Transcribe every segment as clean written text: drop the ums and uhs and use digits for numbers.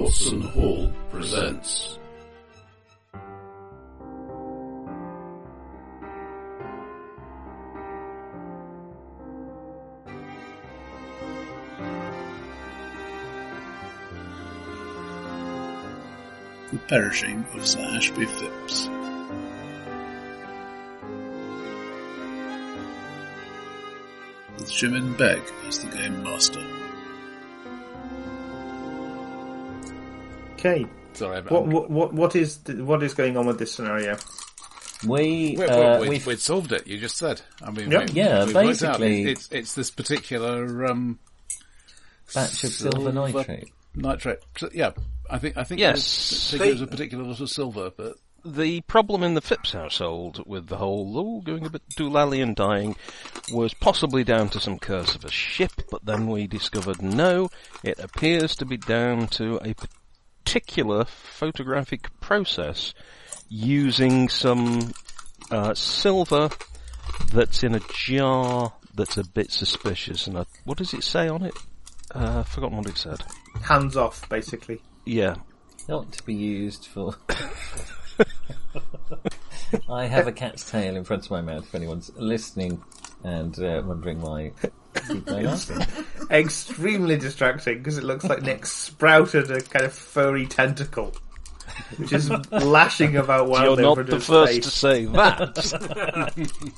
Watson Hall presents. The Perishing of Sir Ashby Phipps. With Jimin Begg as the Game Master. Okay. Sorry, what is going on with this scenario? We'd solved it. You just said. I mean, Yep. we've worked out. Basically, it's this particular batch of silver nitrate. Nitrate. Yeah, I think Yes. there's a particular lot of silver, but The problem in the Phipps household with the whole going a bit doolally and dying was possibly down to some curse of a ship, but then we discovered no, it appears to be down to a particular photographic process using some silver that's in a jar that's a bit suspicious. And what does it say on it? I've forgotten what it said. Hands off, basically. Yeah. Not to be used for... I have a cat's tail in front of my mouth if anyone's listening and wondering why I'm asking. Extremely distracting because it looks like Nick sprouted a kind of furry tentacle, which is lashing about wildly You're over not the his first face. to say that.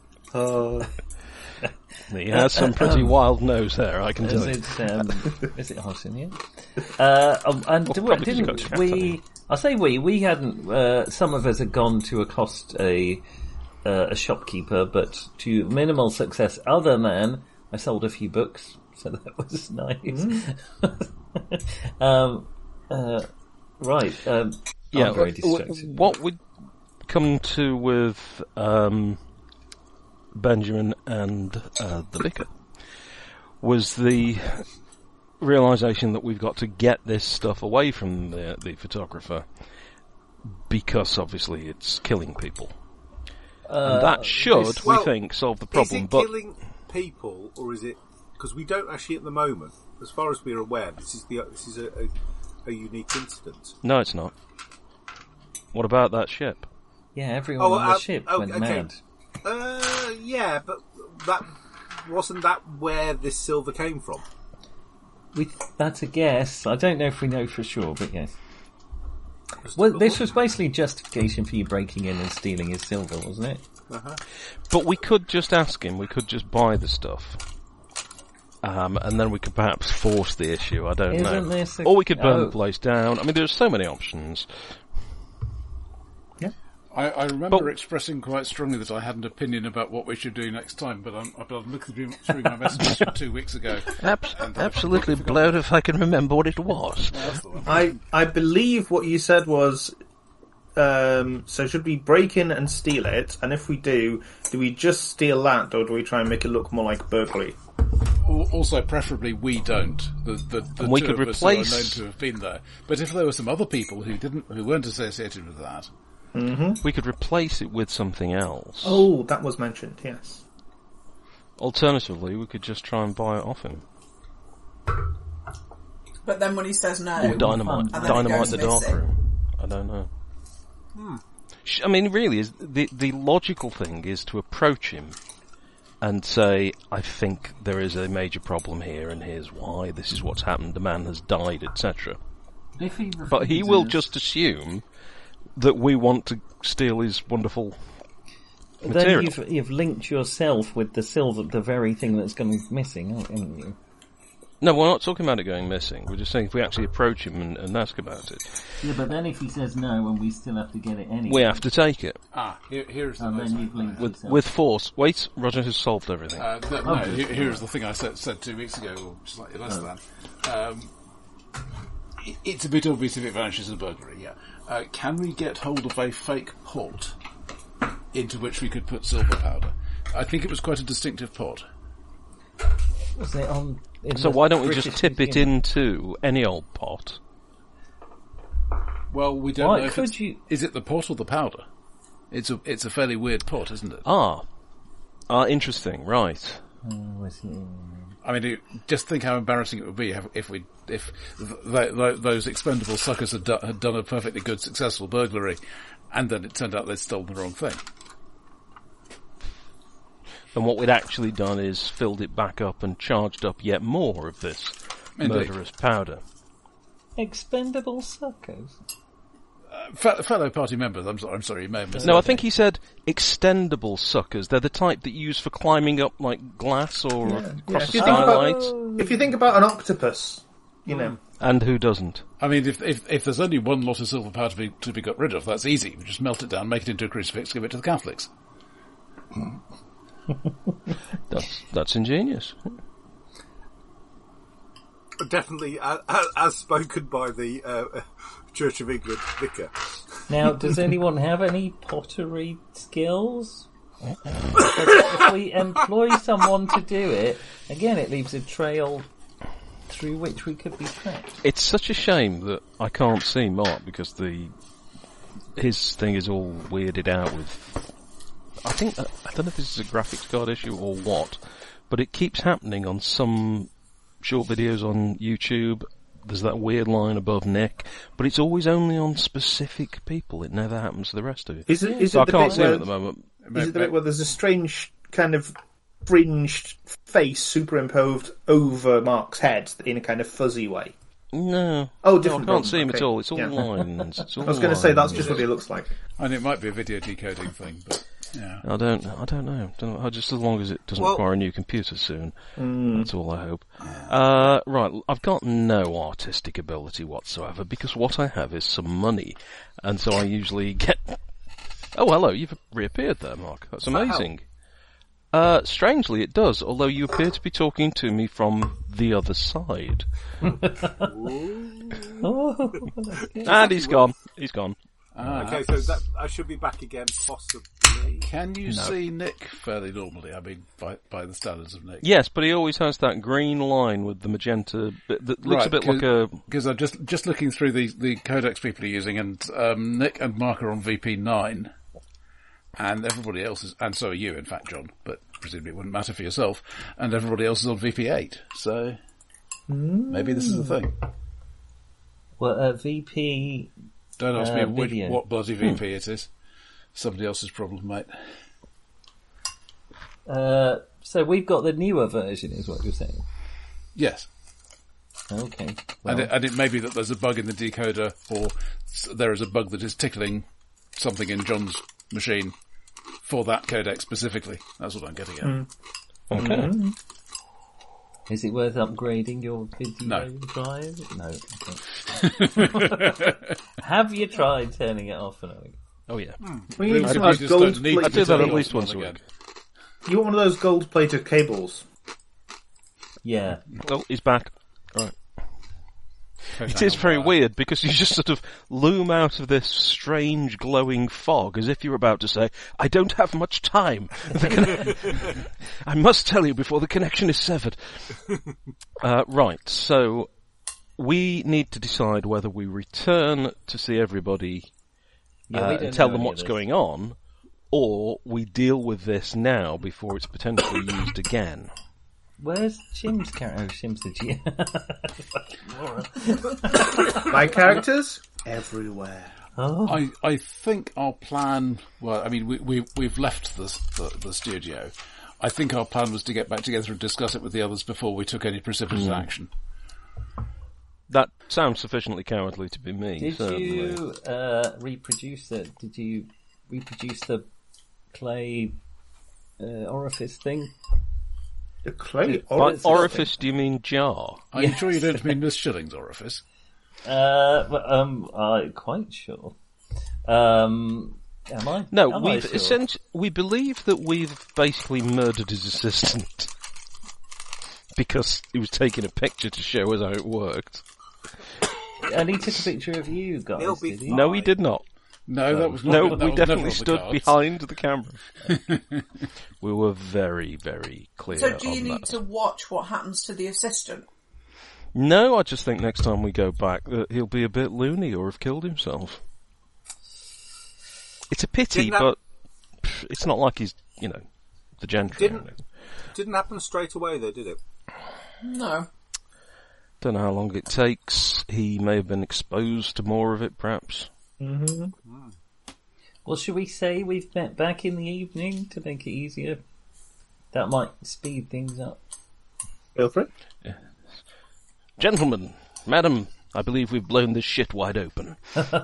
He has some pretty wild nose hair, I can tell you. Is it hot in here? probably just got trapped on We hadn't, some of us had gone to accost a shopkeeper, but to minimal success other than I sold a few books, so that was nice. Right. Yeah, I'm very distracted. what we'd come to with Benjamin and the vicar was the realisation that we've got to get this stuff away from the photographer because obviously it's killing people. And that should, we think, solve the problem. Is it but killing people, or is it... Because we don't actually at the moment, as far as we're aware, this is a unique incident. No, it's not. What about that ship? Yeah, everyone on the ship went mad. Yeah, but wasn't that where this silver came from? That's a guess. I don't know if we know for sure, but yes. Well, this was basically justification for you breaking in and stealing his silver, wasn't it? Uh-huh. But we could just ask him, we could just buy the stuff. And then we could perhaps force the issue, I don't know. Or we could burn the place down. I mean, there's so many options. I remember expressing quite strongly that I had an opinion about what we should do next time, but I'm looking through my messages from 2 weeks ago. Absolutely blowed if I can remember what it was. I believe what you said was, so should we break in and steal it? And if we do we just steal that, or do we try and make it look more like burglary? Also, preferably we don't. The and we two could of us who replace... are known to have been there. But if there were some other people who weren't associated with that, we could replace it with something else. Oh, that was mentioned, yes. Alternatively, we could just try and buy it off him. But then when he says no... Or dynamite the dark room. I don't know. I mean, really, the logical thing is to approach him and say, I think there is a major problem here, and here's why, this is what's happened, the man has died, etc. But he will just assume that we want to steal his wonderful material. Then you've linked yourself with the silver, the very thing that's gone missing, haven't you? No, we're not talking about it going missing. We're just saying if we actually approach him and ask about it. Yeah, but then if he says no and we still have to get it anyway... We have to take it. Here's the then you've linked with force. Wait, Roger has solved everything. Here's the thing I said 2 weeks ago, or slightly less than. It's a bit obvious if it vanishes in a burglary, yeah. Can we get hold of a fake pot into which we could put silver powder? I think it was quite a distinctive pot. Was it on... So why don't we just tip it into any old pot? Well, we don't know if is it the pot or the powder? It's a fairly weird pot, isn't it? Interesting, right. I mean, just think how embarrassing it would be if those expendable suckers had done a perfectly good, successful burglary, and then it turned out they'd stolen the wrong thing. And what we'd actually done is filled it back up and charged up yet more of this murderous powder. Expendable suckers. Fellow party members, I'm sorry, you may have missed. No, I think he said extendable suckers. They're the type that you use for climbing up like glass or across a skylight. If you think about an octopus, you know. And who doesn't? I mean, if there's only one lot of silver powder to be got rid of, that's easy. We just melt it down, make it into a crucifix, give it to the Catholics. That's ingenious. Definitely, as spoken by the Church of England vicar. Now, does anyone have any pottery skills? If we employ someone to do it, again, it leaves a trail through which we could be tracked. It's such a shame that I can't see Mark because his thing is all weirded out with. I don't know if this is a graphics card issue or what, but it keeps happening on some short videos on YouTube. There's that weird line above Nick, but it's always only on specific people. It never happens to the rest of you. So I can't see him at the moment. Is it the bit where there's a strange kind of fringed face superimposed over Mark's head in a kind of fuzzy way? No. Oh, different. No, I can't see him at all. It's all lines. It's all I was going to say that's just what he looks like. And it might be a video decoding thing, but yeah. I don't know. Just as long as it doesn't require a new computer soon. That's all I hope. Right, I've got no artistic ability whatsoever because what I have is some money. And so I usually get... Oh, hello, you've reappeared there, Mark. That's amazing. Strangely, it does, although you appear to be talking to me from the other side. And he's gone. He's gone. Okay, so I should be back again, possibly. Can you see Nick fairly normally? I mean, by the standards of Nick. Yes, but he always has that green line with the magenta bit that looks a bit like a... Because I'm just looking through the codecs people are using, and Nick and Mark are on VP9, and everybody else is... And so are you, in fact, John, but presumably it wouldn't matter for yourself, and everybody else is on VP8, so maybe this is the thing. Well, VP... Don't ask me what bloody VP it is. Somebody else's problem, mate. So we've got the newer version, is what you're saying? Yes. Okay. Well. And it may be that there's a bug in the decoder, or there is a bug that is tickling something in John's machine for that codec specifically. That's what I'm getting at. Okay. Is it worth upgrading your video drive? No. Okay. Have you tried turning it off and on? Oh yeah. Well, you I do that at least once a week. You want one of those gold-plated cables? Yeah. Oh, he's back. Right. It is very weird because you just sort of loom out of this strange glowing fog as if you're about to say, I don't have much time. I must tell you before the connection is severed. Right, so we need to decide whether we return to see everybody and tell them what's going on, or we deal with this now before it's potentially used again. Where's Chim's character? Oh, Chim's the GM. My characters? Everywhere. Oh. I think our plan... Well, I mean, we've left the studio. I think our plan was to get back together and discuss it with the others before we took any precipitous action. That sounds sufficiently cowardly to be me. Did certainly. you reproduce it? Did you reproduce the clay orifice thing? The clay orifice? By orifice, do you mean jar? Are you sure you don't mean Miss Schilling's orifice? I'm quite sure. Am I? No, sure? We believe that we've basically murdered his assistant because he was taking a picture to show us how it worked. And he took a picture of you guys, did he? No, he did not. No, that was not. No, that we was definitely stood behind the camera. We were very, very clear. So, do you need to watch what happens to the assistant? No, I just think next time we go back, he'll be a bit loony or have killed himself. It's a pity, but it's not like he's, the gentry. Didn't happen straight away, though, did it? No. Don't know how long it takes. He may have been exposed to more of it, perhaps. Mm-hmm. Well, should we say we've met back in the evening to make it easier? That might speed things up. Feel free. Gentlemen, madam, I believe we've blown this shit wide open.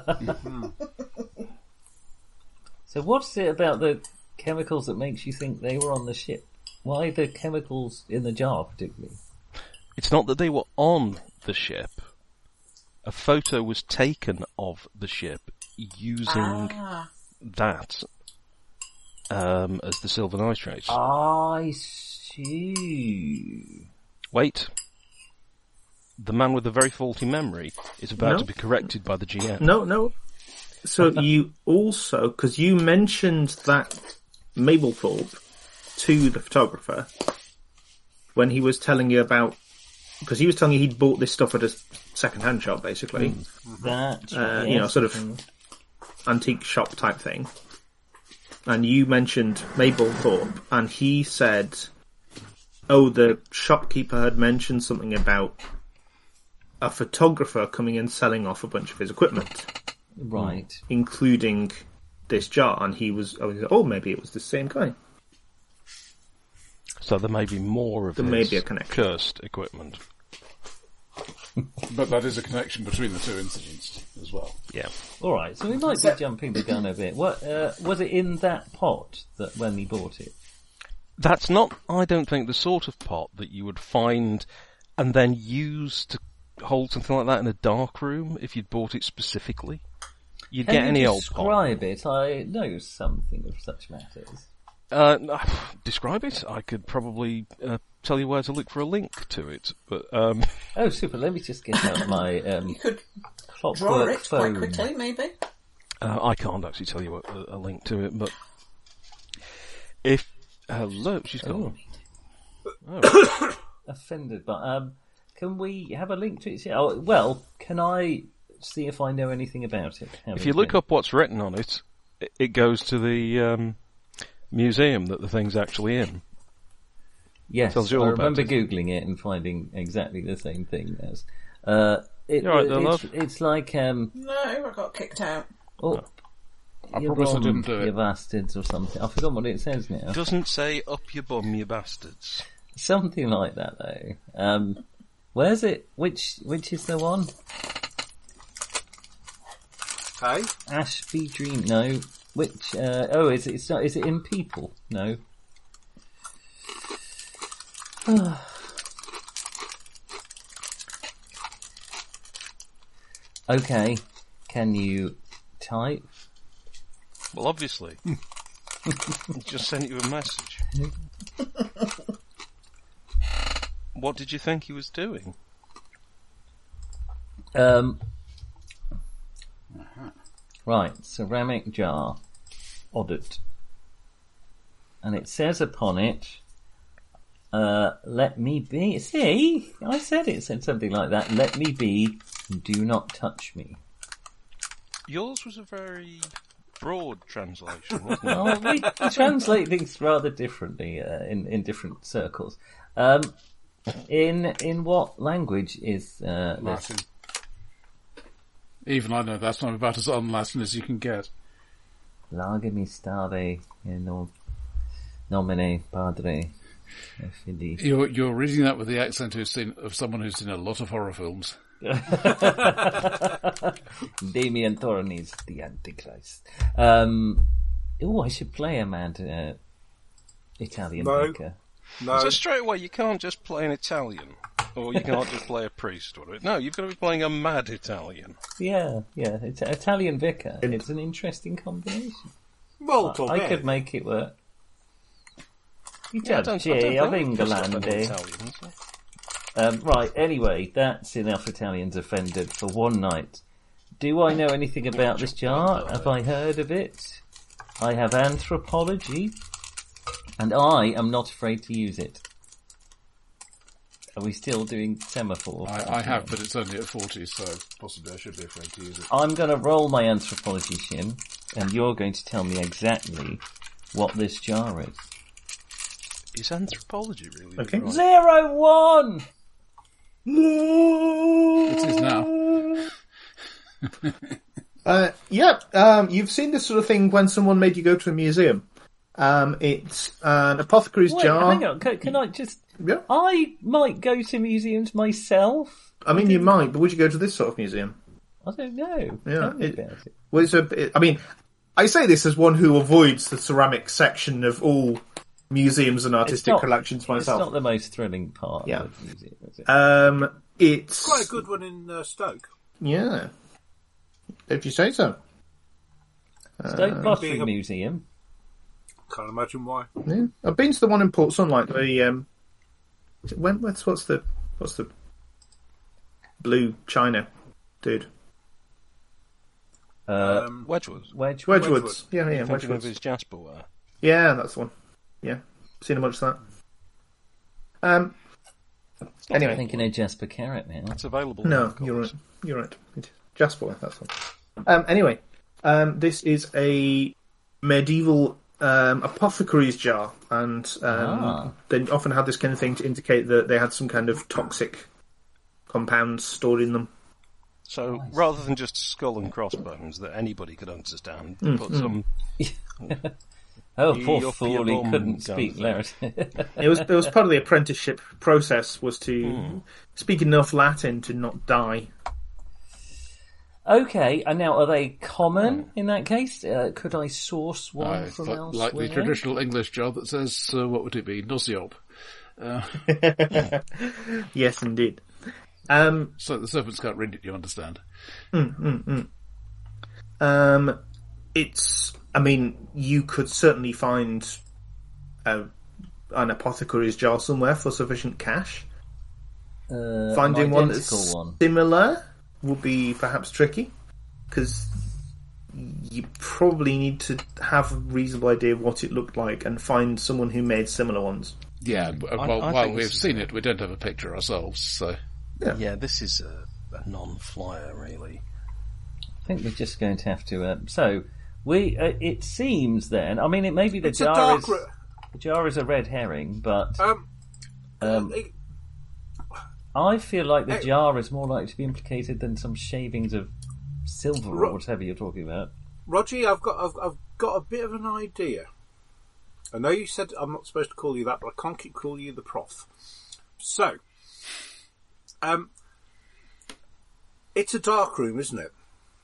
So what's it about the chemicals that makes you think they were on the ship? Why the chemicals in the jar, particularly? It's not that they were on the ship. A photo was taken of the ship using that as the silver nitrates. I see. Wait. The man with the very faulty memory is about to be corrected by the GM. No. So you also, because you mentioned that Mablethorpe to the photographer when he was telling you about, because he was telling you he'd bought this stuff at a second-hand shop, basically. That, sort of antique shop type thing. And you mentioned Mablethorpe, and he said, the shopkeeper had mentioned something about a photographer coming and selling off a bunch of his equipment. Right. Including this jar, and maybe it was the same guy. So there may be more of may be a connection. Cursed equipment. But that is a connection between the two incidents as well. Yeah. All right, so we might be jumping the gun a bit. What was it in that pot that when he bought it? That's not, I don't think, the sort of pot that you would find and then use to hold something like that in a dark room if you'd bought it specifically. You'd get any old pot. Describe it. I know something of such matters. Describe it? I could probably tell you where to look for a link to it, but Oh, super! Let me just get out my You could draw clockwork it phone. quite quickly, maybe. I can't actually tell you a link to it. But if hello, she's gone. Oh. Offended, but can we have a link to it? Oh, well, can I see if I know anything about it? If you look up what's written on it, it goes to the museum that the thing's actually in. Yes, Tells you all I about remember it. Googling it and finding exactly the same thing as. It's like No, I got kicked out. I promise I didn't do you it. bastards or something. I forgot what it says now. Doesn't say up your bum, you bastards. Something like that, though. Where's it? Which is the one? Hey? Ashby Dream? No. Which? It's not. Is it in People? No. Okay. Can you type? Well, obviously. Just sent you a message. What did you think he was doing? Right, ceramic jar, audit. And it says upon it, let me be. See, I said it said something like that. Let me be, do not touch me. Yours was a very broad translation, wasn't it? Well, we translate things rather differently in different circles. In what language is this? Latin. Even I know that. I'm about as un-Latin as you can get. Lagami stare in nomine padre e fili. You're reading that with the accent of someone who's seen a lot of horror films. Damien Thorne is the Antichrist. I should play a mad Italian vicar. No. So straight away, you can't just play an Italian, or you can't just play a priest, or no, you've got to be playing a mad Italian. Yeah, it's an Italian vicar. It's an interesting combination. Molto I bene. could make it work. You Yeah, I don't don't of think we England, trust any Italians. Right, anyway, that's enough Italians offended for one night. Do I know anything about this jar? Have I heard of it? I have anthropology, and I am not afraid to use it. Are we still doing semaphore? I have, but it's only at 40, so possibly I should be afraid to use it. I'm going to roll my anthropology, Shin, and you're going to tell me exactly what this jar is. Is anthropology really? Okay. Right? 0-1! It is now. You've seen this sort of thing when someone made you go to a museum. It's an apothecary's Wait, jar. hang on. Can I just... Yeah. I might go to museums myself. I mean, you might, but would you go to this sort of museum? I don't know. Yeah, Tell me about it. Well, I mean, I say this as one who avoids the ceramic section of all museums and artistic collections myself. It's not the most thrilling part Yeah. of the museum, is it? It's Quite a good one in Stoke. Yeah, if you say so. Stoke Pottery being a- Museum. Can't imagine why. Yeah. I've been to the one in Port Sunlight. The Wentworth's. What's the blue china dude? Wedgwood. Wedgwoods. Yeah, Thinking of Wedgwoods. his Jasperware. Yeah, that's the one. Yeah, seen a bunch of that. Anyway, Thinking of Jasper Carrot now. It's available. no, now, of you're course. right. You're right. Jasper, that's one. Anyway, this is a medieval apothecary's jar, and they often had this kind of thing to indicate that they had some kind of toxic compounds stored in them. So rather than just skull and crossbones that anybody could understand, they put some. Oh, He poor up fool, your he bum couldn't kind speak of Latin. It was part of the apprenticeship process was to speak enough Latin to not die. Okay, and now are they common in that case? Could I source one It's from like elsewhere? the traditional English jar that says, what would it be? Nosiop. Yes, indeed. So the serpents can't read it, you understand. It's. I mean, you could certainly find an apothecary's jar somewhere for sufficient cash. Finding an one that's identical one. similar would be perhaps tricky, because you probably need to have a reasonable idea of what it looked like and find someone who made similar ones. Yeah, I while think we've this is seen it, we don't have a picture ourselves, so... Yeah, this is a non-flyer, really. I think we're just going to have to. So we. It seems then. I mean, it may be the It's a jar dark is ro- the jar is a red herring, but it- I feel like the Hey. jar is more likely to be implicated than some shavings of silver or Ro- whatever you're talking about. Roger, I've got a bit of an idea. I know you said I'm not supposed to call you that, but I can't keep calling you the prof. So, it's a dark room, isn't it?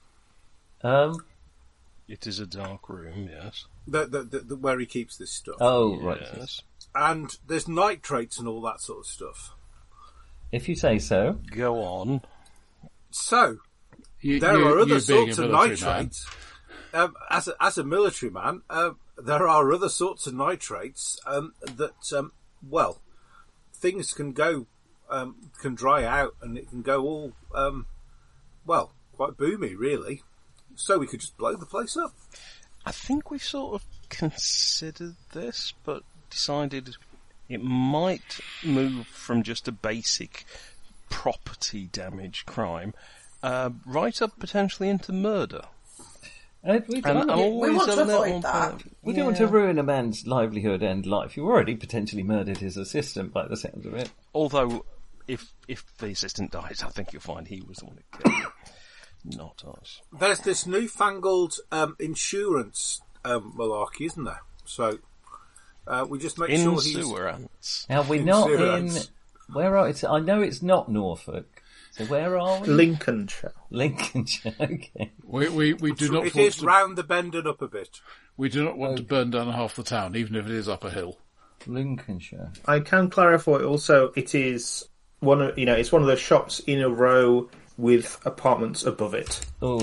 It is a dark room, yes. The where he keeps this stuff. Oh, right. Yes. And there's nitrates and all that sort of stuff. If you say so. Go on. So, You, there you- are other you being sorts a of military man, nitrates. As a military man, there are other sorts of nitrates that, well, things can go, can dry out, and it can go all, well, quite boomy, really. So we could just blow the place up. I think we sort of considered this, but decided it might move from just a basic property damage crime right up potentially into murder. We And don't, always want a to little avoid that. bit- we don't want to ruin a man's livelihood and life. You've already potentially murdered his assistant by the sounds of it. Although, if the assistant dies, I think you'll find he was the one who killed him, not us. There's this newfangled insurance malarkey, isn't there? So we just make In sure he's... sewer ants. Now we're not in. Insurance. Where are it? I know it's not Norfolk. So where are we? Lincolnshire. Lincolnshire. Okay. we do not It want is to, round the bend and up a bit. we do not want to burn down half the town, even if it is up a hill. Lincolnshire. I can clarify also. It is one of it's one of the shops in a row with apartments above it.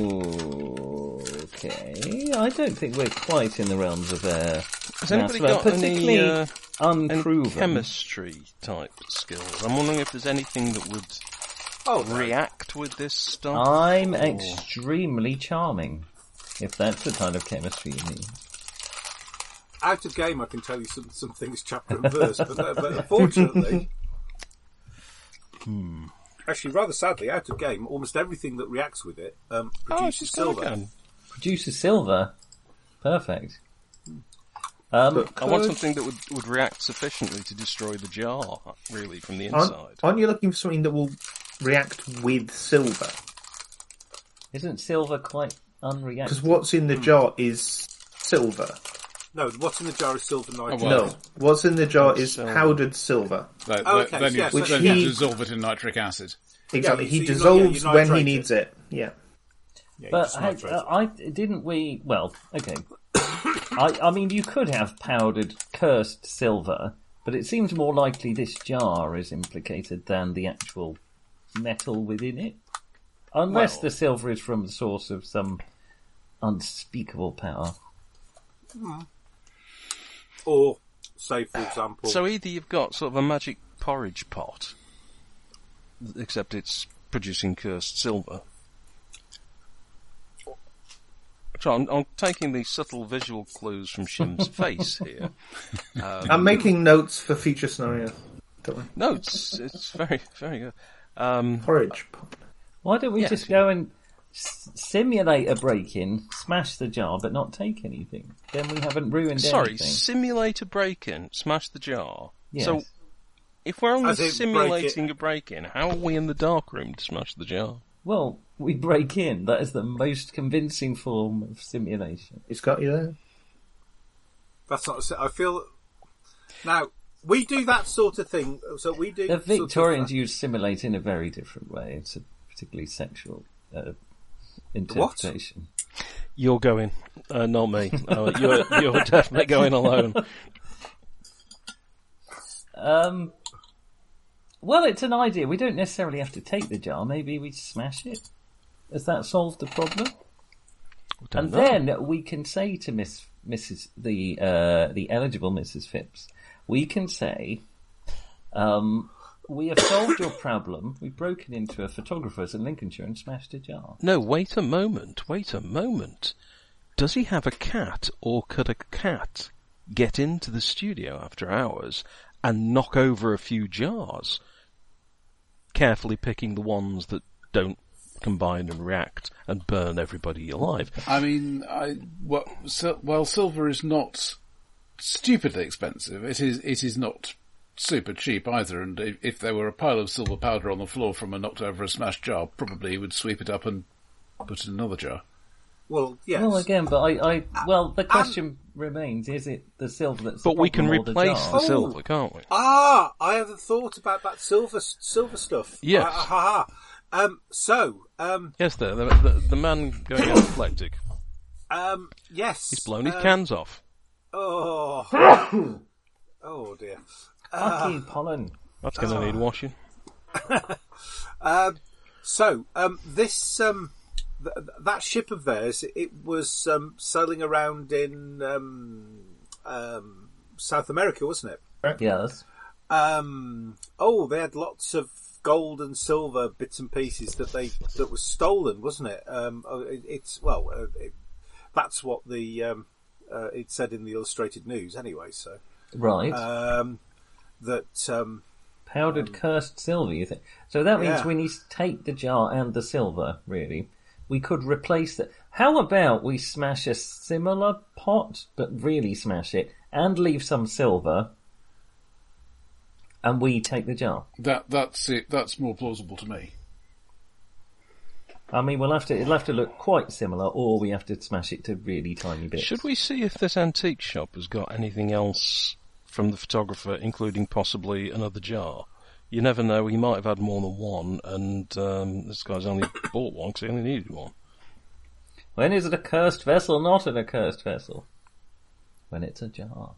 Okay. I don't think we're quite in the realms of Has anybody well, got particularly any unproven. chemistry type skills? I'm wondering if there's anything that would react with this stuff. I'm or- extremely charming, if that's the kind of chemistry you mean. Out of game, I can tell you some things chapter and verse, but unfortunately... Actually, rather sadly, out of game, almost everything that reacts with it produces she's got a silver. gun. Produces silver. Perfect. I want something that would react sufficiently to destroy the jar, really, from the inside. Aren't you looking for something that will react with silver? Isn't silver quite unreactive? Because what's in the jar is silver. No, what's in the jar is silver nitrate. No, what's in the jar is powdered silver. Okay, Then you dissolve it in nitric acid. Exactly, Yeah, he so dissolves you when he nitrate needs it. Yeah. Yeah, But just nitrate it. didn't we? Well, okay. I mean, you could have powdered cursed silver, but it seems more likely this jar is implicated than the actual metal within it. Unless the silver is from the source of some unspeakable power. Or, say, for example... So either you've got sort of a magic porridge pot, except it's producing cursed silver. So I'm taking these subtle visual clues from Shim's face here. I'm making notes for future scenarios. Don't worry. No, it's very, very good. Porridge pot. Why don't we just go and simulate a break-in, smash the jar, but not take anything? Then we haven't ruined anything. Simulate a break-in, smash the jar. Yes. So, if we're only As in simulating a break-in, how are we in the dark room to smash the jar? Well, we break in. That is the most convincing form of simulation. It's got you there. That's not... I feel... Now, we do that sort of thing. So we do... The Victorians use simulate in a very different way. It's a particularly sexual interpretation. You're going, not me. You're definitely going alone. Well, it's an idea. We don't necessarily have to take the jar. Maybe we smash it. Has that solved the problem? And then we can say to the eligible Mrs. Phipps, we can say, we have solved your problem. We've broken into a photographer's in Lincolnshire and smashed a jar. No, wait a moment. Does he have a cat, or could a cat get into the studio after hours and knock over a few jars, carefully picking the ones that don't combine and react and burn everybody alive? I mean, while silver is not stupidly expensive, it is not super cheap either, and if there were a pile of silver powder on the floor from a knocked over a smashed jar, probably he would sweep it up and put it in another jar. Well, yes. Well, again, but the question remains, is it the silver that's the But we can problem or the replace jar? the silver, can't we? I haven't thought about that silver stuff. Yes. Yes, the man going apoplectic. Yes. He's blown his cans off. Oh. Oh dear. Lucky pollen. That's going to need washing. This that ship of theirs, it was sailing around in South America, wasn't it? Yes. They had lots of gold and silver bits and pieces that was stolen, wasn't it? That's what it said in the Illustrated News, anyway. So right. Powdered cursed silver, you think? So that means we need to take the jar and the silver, really. We could replace it. How about we smash a similar pot, but really smash it, and leave some silver, and we take the jar? That's it. That's more plausible to me. I mean, it'll have to look quite similar, or we have to smash it to really tiny bits. Should we see if this antique shop has got anything else from the photographer, including possibly another jar? You never know, he might have had more than one, and this guy's only bought one because he only needed one. When is it a cursed vessel, not an accursed vessel? When it's a jar.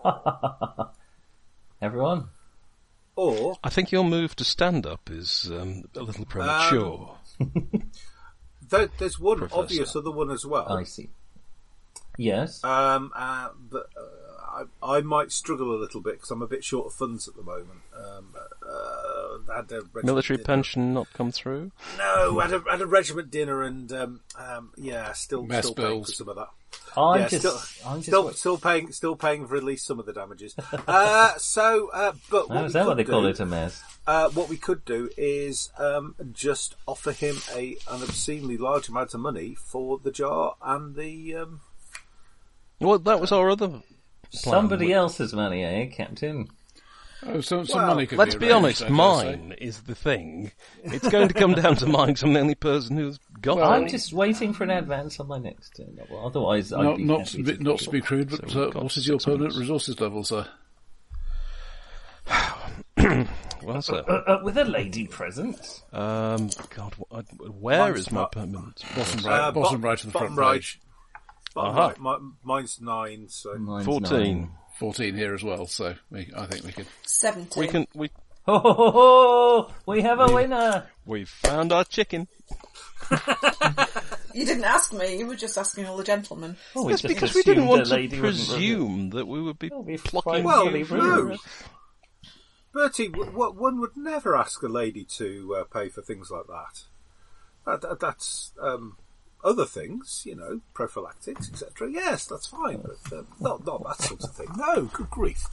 Everyone? Or I think your move to stand up is a little premature. There's one Professor. obvious other one as well. I see. Yes. But I might struggle a little bit because I'm a bit short of funds at the moment. I had a Military dinner. pension not come through? No, I had a regiment dinner and still Mess paying for bills. some of that. I'm Still paying for at least some of the damages. But is that what they call it, a mess? What we could do is just offer him an obscenely large amount of money for the jar and the. Well, that was our other Somebody else's money, eh, Captain? Oh, some Well, money could Let's be be arranged, honest, I dare mine is the thing. It's going to come down to mine 'cause I'm the only person who's got I'm it. just waiting for an advance on my next turn. Well, otherwise, I'd Not, be not, happy to be, not to be crude, but So we've got what is your 6 permanent months. resources level, sir? Well, sir. with a lady present. God, where Mine's is my not- permanent? Bottom right of the front bottom right. page. Bottom Aha. right. Mine's 9, so... Mine's 14. 9. 14 here as well, so I think we could... 17. Ho, ho, ho, ho! We have a winner! We've found our chicken. You didn't ask me, you were just asking all the gentlemen. Oh, That's just because we assumed didn't want a to lady wouldn't run it. presume that we would be It'll be plucking frightfully you. Well, rude. no. Bertie, one would never ask a lady to pay for things like that. That's other things, prophylactics, etc. Yes, that's fine, but not that sort of thing. No, good grief.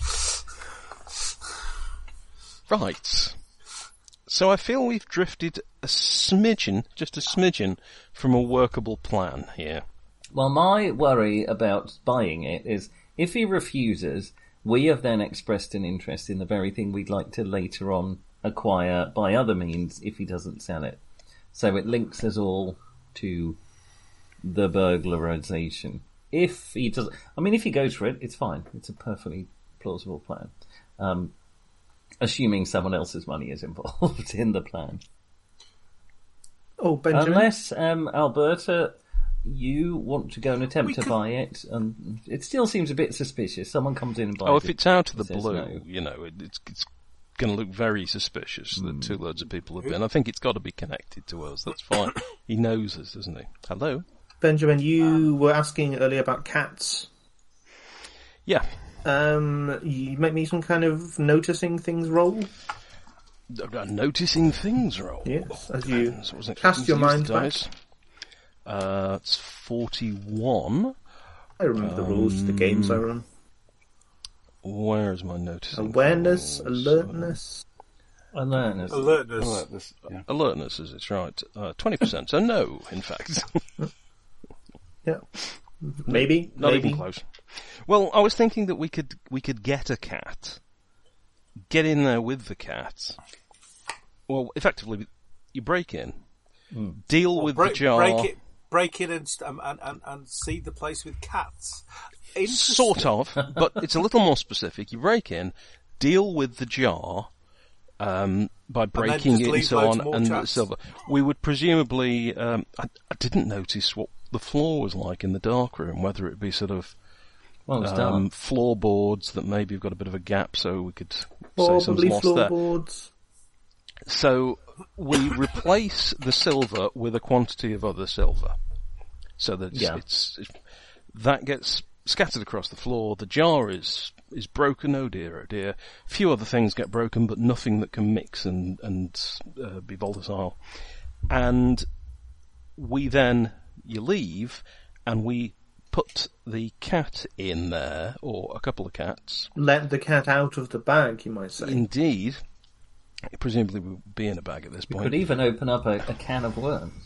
Right. So I feel we've drifted just a smidgen, from a workable plan here. Well, my worry about buying it is if he refuses, we have then expressed an interest in the very thing we'd like to later on acquire by other means if he doesn't sell it. So it links us all to the burglarization. If he doesn't, if he goes for it, it's fine. It's a perfectly plausible plan. Assuming someone else's money is involved in the plan. Oh, Benjamin. Unless, Alberta, you want to go and attempt to buy it, and it still seems a bit suspicious. Someone comes in and buys it. Oh, if it's out of the says blue, no. it's going to look very suspicious that 2 loads of people have been. I think it's got to be connected to us. That's fine. He knows us, doesn't he? Hello? Benjamin, you were asking earlier about cats. Yeah. You make me some kind of noticing things roll. Noticing things roll. Yes, as you So I wasn't cast your expecting to mind use back. the dice. It's 41. I remember the rules to the games I run. Where is my noticing? Awareness, things? alertness. Alertness. Alertness, is it right? 20%. So no, in fact. Yeah. Maybe. Not maybe. even close. Well, I was thinking that we could get a cat, get in there with the cat. Well, effectively, you break in, deal with the jar. Break in and see the place with cats. Sort of, but it's a little more specific. You break in, deal with the jar by breaking just it and leave so loads on, more and the chaps. silver. We would presumably. I didn't notice what the floor was like in the dark room, whether it be sort of Well, it's dark. floorboards that maybe have got a bit of a gap, so we could say Probably something's lost there. floorboards. So we replace the silver with a quantity of other silver, so that that gets scattered across the floor. The jar is broken. Oh dear, oh dear. A few other things get broken, but nothing that can mix and be volatile. And you leave, and we put the cat in there, or a couple of cats. Let the cat out of the bag, you might say. Indeed. It presumably will be in a bag at this You point. could even open up a can of worms.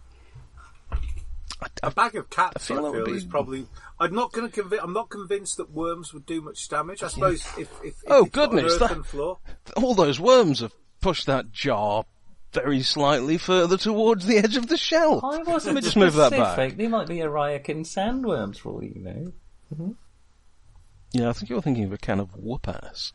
A bag of cats, I feel feel, that would be- is probably. I'm not convinced that worms would do much damage. I suppose if Oh, you've got an goodness, earthen floor. All those worms have pushed that jar very slightly further towards the edge of the shelf. I wasn't Let me just move that back. specific. They might be Arayakan sandworms for all you know. Yeah, I think you're thinking of a can of whoop-ass.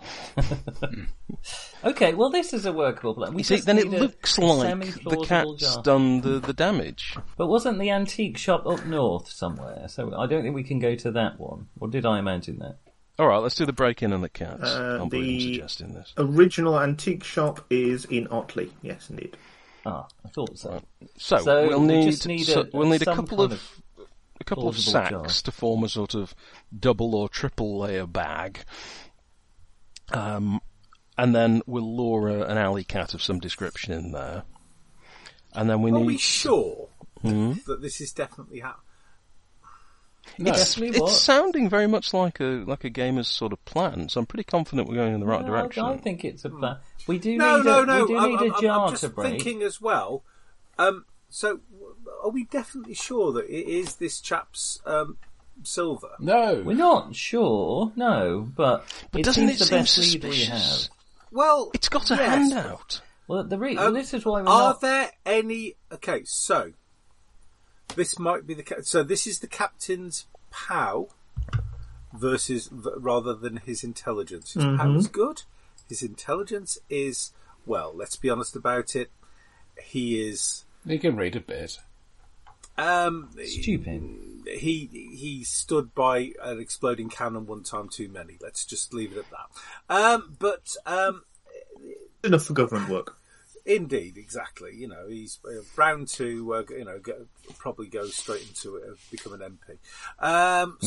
Okay, well this is a workable plan. We You see, just then it need a looks like the semi-plausible cat's jar. done the damage. But wasn't the antique shop up north somewhere? So I don't think we can go to that one. Or did I imagine that? All right, let's do the break-in and the cats. Can't believe I'm the- suggesting this. Original antique shop is in Otley. Yes, indeed. Ah, I thought so. So we'll we need just need a some couple kind of a couple of plausible sacks jar. to form a sort of double or triple layer bag. And then we'll lure an alley cat of some description in there. And then we Are need... we sure that this is definitely happening? Definitely what? It's sounding very much like a gamer's sort of plan, so I'm pretty confident we're going in the right No, direction. I think it's a plan. We do No. need a jar I'm just to break. thinking as well. So, are we definitely sure that it is this chap's silver. No. We're not sure, no, but it doesn't seems it the seem best lead we suspicious? have. Well, It's got a yes. handout. Well, this is why we're Are not... there any? Okay, so this might be so this is the captain's POW versus rather than his intelligence. His POW is good. His intelligence is, well, let's be honest about it. He is. You can read a bit. Stupid. He stood by an exploding cannon one time too many. Let's just leave it at that. Enough for government work. Indeed, exactly. You know, he's bound to, probably go straight into it, become an MP.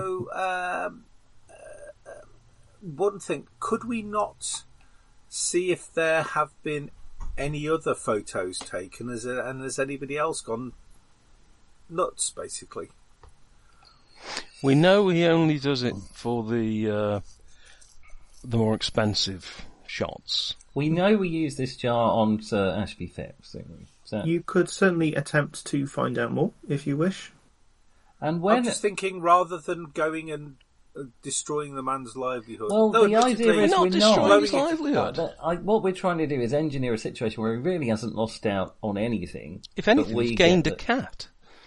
One thing, could we not see if there have been any other photos taken, and has anybody else gone nuts, basically? We know he only does it for the more expensive shots. We know we use this jar on Sir Ashby Phipps, don't we? So, You could certainly attempt to find out more, if you wish. and when... I'm just thinking, rather than going and destroying the man's livelihood. Well, No, the idea admittedly- is We're not we're destroying not. his livelihood. What we're trying to do is engineer a situation where he really hasn't lost out on anything. If but anything, we he's gained a get cat.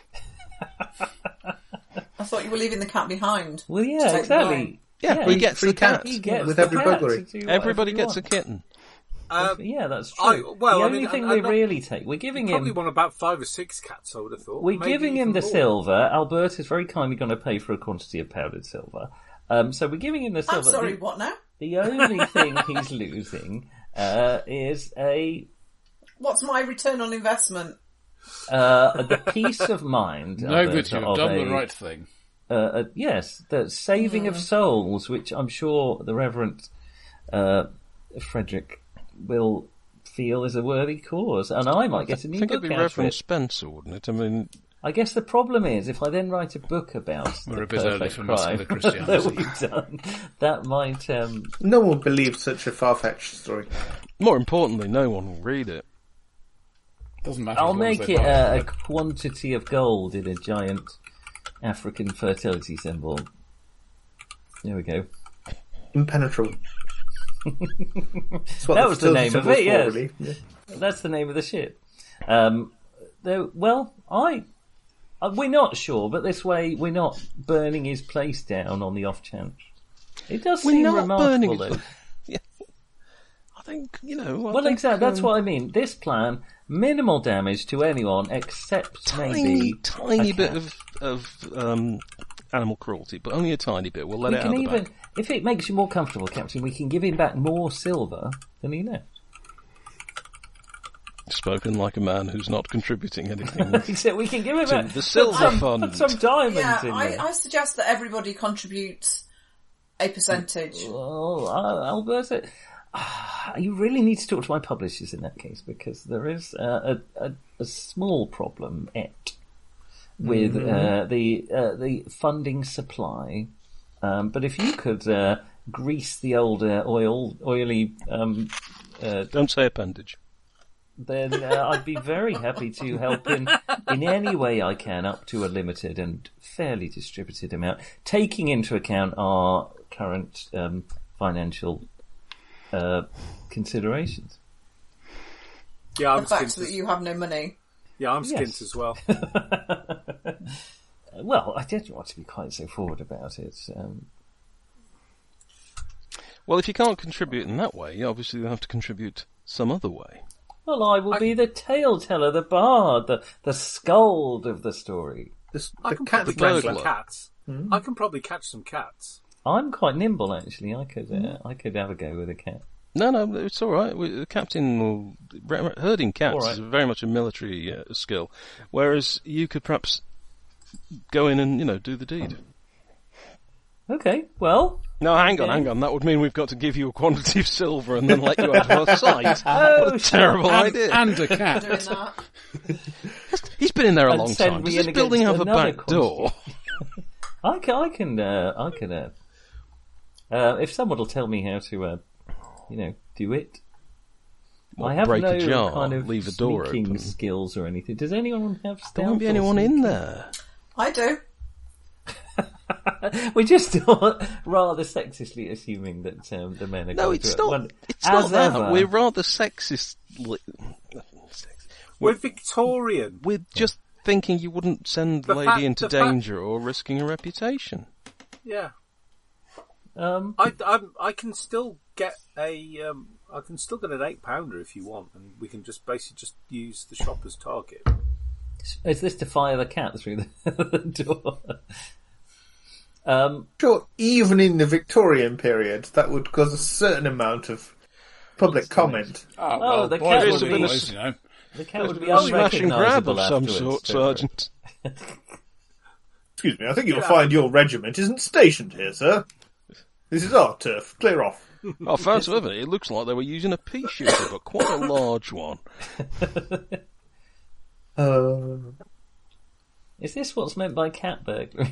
I thought you were leaving the cat behind. Well, to yeah, take exactly. mine. Yeah, he gets free the cat. He gets With the every cat burglary. to do whatever Everybody he gets a wants. kitten. Yeah, that's I- true. well, the I only mean, thing I'm we're not- really taking, we're giving Probably him, want about 5 or 6 cats, I would have thought. we're Maybe giving him even the more. silver. Albert is very kindly going to pay for a quantity of powdered silver. So we're giving him the silver. I'm sorry, what now? The only thing he's losing is What's my return on investment? the peace of mind. No, Albert, but you've of done the a- right thing. Yes, the saving of souls, which I'm sure the Reverend Frederick will feel is a worthy cause, and I might get a I new think book it'd be out of Reverend it. Spencer, wouldn't it? I mean, I guess the problem is, if I then write a book about We're the a bit early perfect for crime muscular Christianity. that we've done, that might... No one believed such a far-fetched story. more importantly, no one will read it. Doesn't matter. I'll as long as make they it buy a quantity of gold in a giant African fertility symbol. There we go. Impenetrable. That's what That was the name of symbol's it, for, yes. really. Yeah. That's the name of the ship. We're not sure, but this way we're not burning his place down on the off chance. It does We're seem not remarkable, burning though. it. Yeah. I think, Well, exactly. That's what I mean. This plan, minimal damage to anyone except maybe tiny a bit cat. of animal cruelty, but only a tiny bit. We'll let We it can out the even, back. if it makes you more comfortable, Captain, we can give him back more silver than he left. Spoken like a man who's not contributing anything. He said we can give him To back the silver put fund. some diamonds Yeah, in there. I suggest that everybody contributes a percentage. Well, Albert, you really need to talk to my publishers in that case, because there is a small problem with the funding supply. But if you could grease the old oily, Don't say appendage. then I'd be very happy to help in any way I can, up to a limited and fairly distributed amount, taking into account our current financial considerations. Yeah, I'm The fact skint. that you have no money. Yeah, I'm skint Yes. as well. Well, I didn't want to be quite so forward about it. Well, if you can't contribute in that way, obviously you'll have to contribute some other way. Well, I will be the tale teller, the bard, the skald of the story. I The can cat's probably catch burglar. some cats. I can probably catch some cats. I'm quite nimble, actually. I could have a go with a cat. No, it's all right. The captain herding cats All right. is very much a military skill, whereas you could perhaps go in and do the deed. Okay, well... No, hang Okay. on. That would mean we've got to give you a quantity of silver and then let you out of our sight. Oh, What a terrible idea. And a Doing cat. that. He's been in there a And long send time. me Does this in building against have a another back door? I can. If someone will tell me how to, do it. What, I have break no a jar, kind of leave a door sneaking open? skills or anything. Does anyone have stealth? There won't be or anyone in sneaking? there. I do. We're just rather sexistly assuming that the men are No, going it's to not. it. It's not that. ever, We're rather sexist. We're Victorian. We're just thinking you wouldn't send the lady into danger or risking her reputation. Yeah. I I can still get I can still get an £8 if you want, and we can just basically just use the shop as target. Is this to fire the cat through the door? Sure, even in the Victorian period, that would cause a certain amount of public comment. Oh, the boys cat would would be be- boys, you know. The cat would be Smash and grab of unrecognisable some afterwards, sort, don't Sergeant. Excuse me, I think you'll find your regiment isn't stationed here, sir. This is our turf. Clear off. Oh, first of all, it looks like they were using a pea shooter, but quite a large one. Is this what's meant by cat burglary?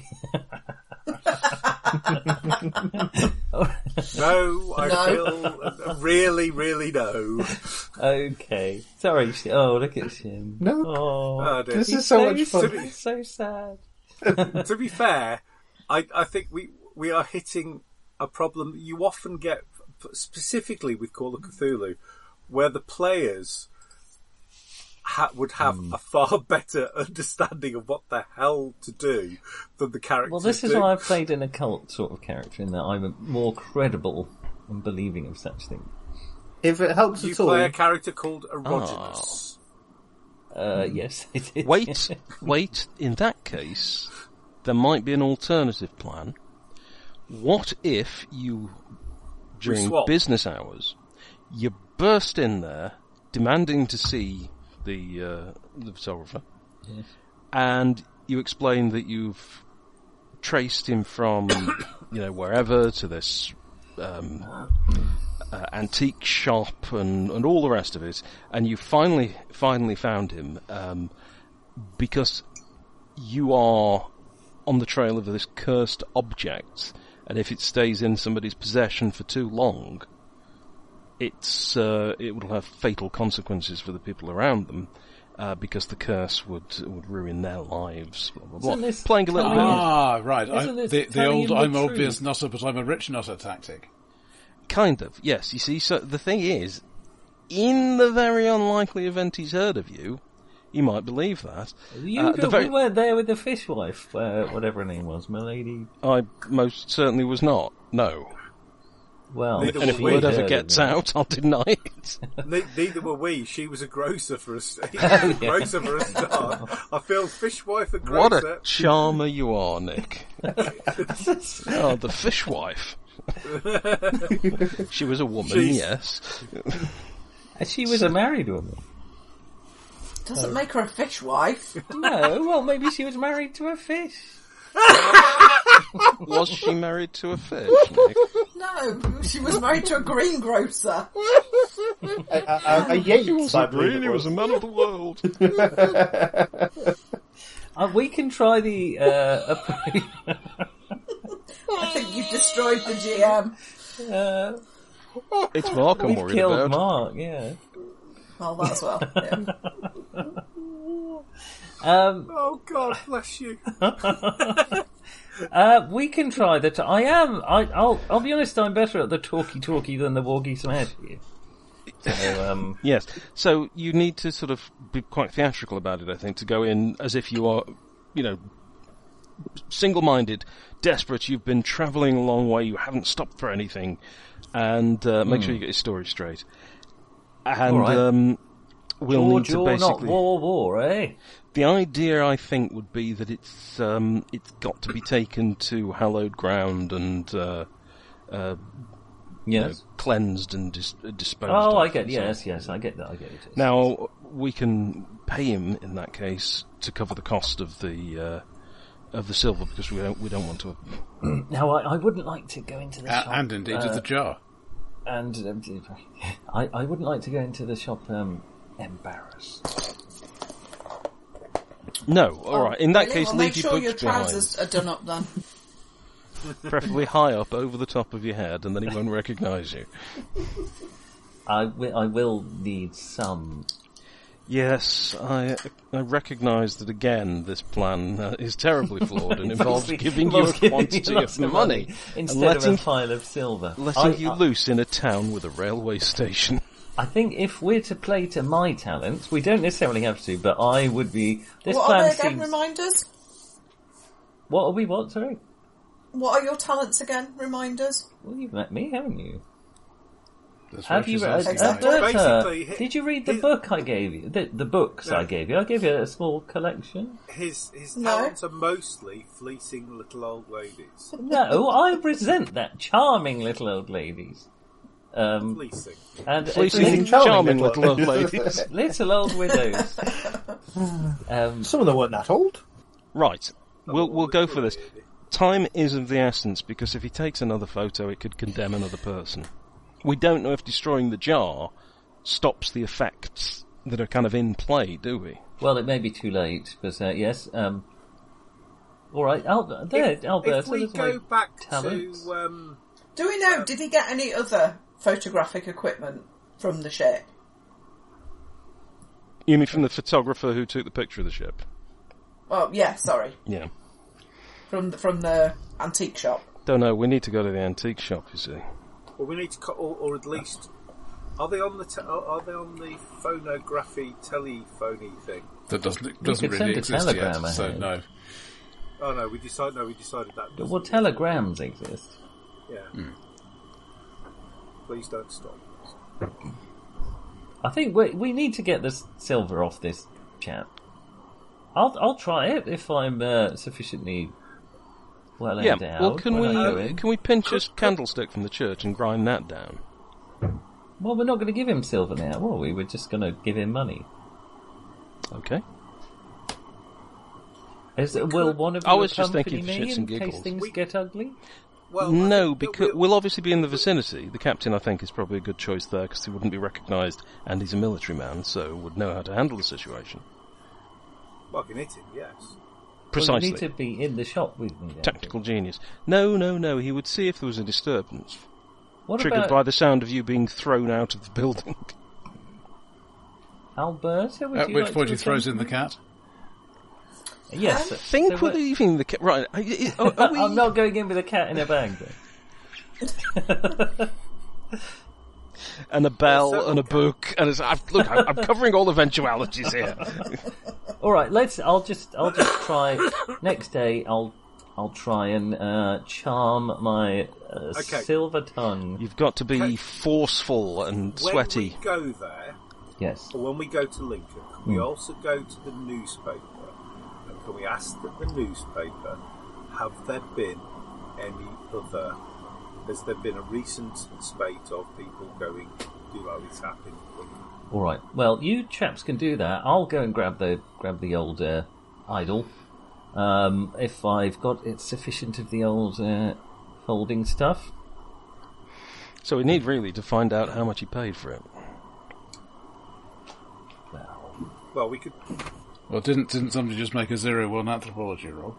No, I feel really, really no. Okay. Sorry. Oh, look at him. No. Oh, Dear. This is so much fun. It's so sad. To be fair, I think we are hitting a problem that you often get, specifically with Call of Cthulhu, where the players would have a far better understanding of what the hell to do than the characters. Well, this is do. why I've played an occult sort of character, in that I'm more credible in believing of such things. If it helps You at all, play a character called Erogenous. Yes, it is. Wait, in that case, there might be an alternative plan. What if you, during swap. business hours, you burst in there, demanding to see the photographer, Yes. and you explain that you've traced him from, wherever to this antique shop and all the rest of it, and you finally found him because you are on the trail of this cursed object, and if it stays in somebody's possession for too long, it will have fatal consequences for the people around them, because the curse would ruin their lives. Blah, blah, blah. Playing a little bit. Right. Isn't this The telling old him the I'm obvious truth? nutter, but I'm a rich nutter tactic. Kind of, yes. You see, so the thing is, in the very unlikely event he's heard of you, he might believe that. We weren't there with the fishwife, whatever her name was, Milady. I most certainly was not. No. Well, Neither And if were we. word ever heard gets of it. out, I'll deny it. Neither were we. She was a grocer for a start. I feel fishwife and What grocer. a charmer you are, Nick. Oh, the fishwife. She was a woman, She's- yes. She was a married woman. Doesn't make her a fishwife. No, well, maybe she was married to a fish. Was she married to a fish, Nick? No, she was married to a greengrocer. a Yates, I believe it was. a man of the world. We can try the... I think you've destroyed the GM. It's Mark I'm We've worried killed about. Mark, yeah. Well, that as well. Yeah. Oh God, bless you. We can try that. I'll be honest, I'm better at the talkie than the walkie smash here. So, Yes. So you need to sort of be quite theatrical about it, I think, to go in as if you are, single-minded, desperate. You've been travelling a long way. You haven't stopped for anything, and make sure you get your story straight. And All right. we'll need to George, not basically. war, eh? The idea, I think, would be that it's got to be taken to hallowed ground and Yes. cleansed and disposed Oh, of. I get. So- Yes, I get that. I get it. Now we can pay him in that case to cover the cost of the silver, because we don't want to. Now, I wouldn't like to go into the shop. And indeed of the jar. And I wouldn't like to go into the shop embarrassed. No, all right. In that Really? case, Well, leave make your sure books your behind, trousers are done up then. preferably high up over the top of your head, and then he won't recognise you. I will need some Yes, I recognise that again. This plan is terribly flawed and involves giving you a quantity of money instead of a pile of silver. letting you loose in a town with a railway station. I think if we're to play to my talents, we don't necessarily have to, but I would be. This What plan are they again? seems. Reminders? What are we? What? Sorry. What are your talents again? Reminders? Well, you've met me, haven't you? That's Have what you she's read? asking. Exactly. Alberta, Basically, did you read the book I gave you? The books I gave you. I gave you a small collection. His No. talents are mostly fleecing little old ladies. No, I resent that. Charming little old ladies. Fleecing. And Fleecing, charming charming little little old ladies. little old widows. Some of them weren't that old. Right, we'll go for this. Time is of the essence, because if he takes another photo, it could condemn another person. We don't know if destroying the jar stops the effects that are kind of in play, do we? Well, it may be too late, but yes. All right, Alberta. If we there's go my back talents. to Do we know, did he get any other photographic equipment from the ship? You mean from the photographer who took the picture of the ship? Oh, yeah, sorry. Yeah. From the antique shop. Don't know, we need to go to the antique shop, you see. well, we need to or at least are they on the phonography telephony thing? That doesn't could really send a exist yet, telegram so ahead. no. Oh no, we decided that. Well, telegrams exist. Yeah. Please don't stop. I think we need to get this silver off this chap. I'll try it if I'm sufficiently well Yeah, endowed. well, can when I go in. we pinch a candlestick from the church and grind that down? Well, we're not going to give him silver now, are we? We're just going to give him money. Okay. Will one of you I was just accompany thinking for me shits in and case giggles. things get ugly? Well, No, because we'll obviously be in the vicinity. The captain, I think, is probably a good choice there because he wouldn't be recognised, and he's a military man, so would know how to handle the situation. Well, I can hit him, yes. Precisely. Well, you need to be in the shop with me. Then. Tactical genius. No. He would see if there was a disturbance What triggered about by the sound of you being thrown out of the building. Alberta? Would At you which like point to he throws in attend? the cat. Yes. I think so we're what- leaving the right. Are we... I'm not going in with a cat in a bag. Then. And a bell Several and a book and I'm covering all eventualities here. All right, I'll just try next day. I'll try and charm my silver tongue. You've got to be forceful and sweaty. When we go there, Yes. or when we go to Lincoln, can we also go to the newspaper? And can we ask that the newspaper, have there been any other... Has there been a recent spate of people going, do like this happen? All right. Well, you chaps can do that. I'll go and grab the old idol. If I've got it sufficient of the old folding stuff. So we need really to find out how much he paid for it. Well, we could... Well, didn't somebody just make a 0-1 anthropology roll?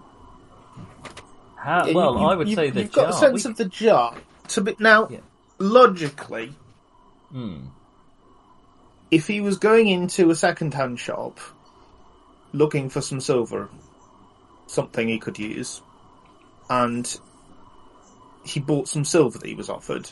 I would say the you've jar. got a sense of the jar. Now, Yeah. logically, if he was going into a second-hand shop looking for some silver, something he could use, and he bought some silver that he was offered,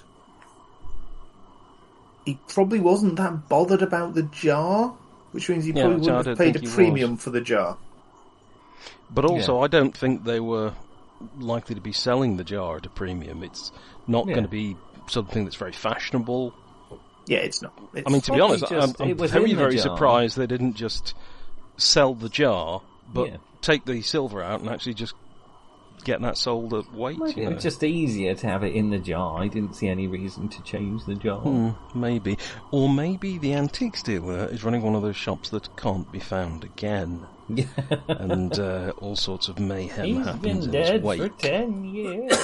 he probably wasn't that bothered about the jar, which means he probably I wouldn't don't have paid think a he premium was. for the jar. But also, I don't think they were likely to be selling the jar at a premium. It's not going to be something that's very fashionable. Yeah, it's not. I mean, to be honest, just- I'm it was very, in the very jar. surprised they didn't just sell the jar, but Yeah. take the silver out and actually just get that sold at weight. Maybe it was just easier to have it in the jar. I didn't see any reason to change the jar. Maybe. Or maybe the antiques dealer is running one of those shops that can't be found again. And all sorts of mayhem He's happens been in his dead wake. for 10 years.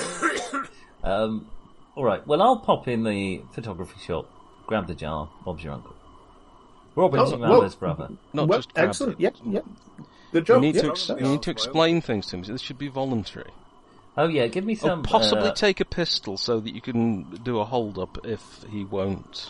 All right. Well, I'll pop in the photography shop, grab the jar. Bob's your uncle. Robin's your mother's brother. Not Well, just grab excellent. it. Yeah. Good You job. need, yeah. you need to explain things to him. This should be voluntary. Oh yeah, give me some. Possibly take a pistol so that you can do a hold-up if he won't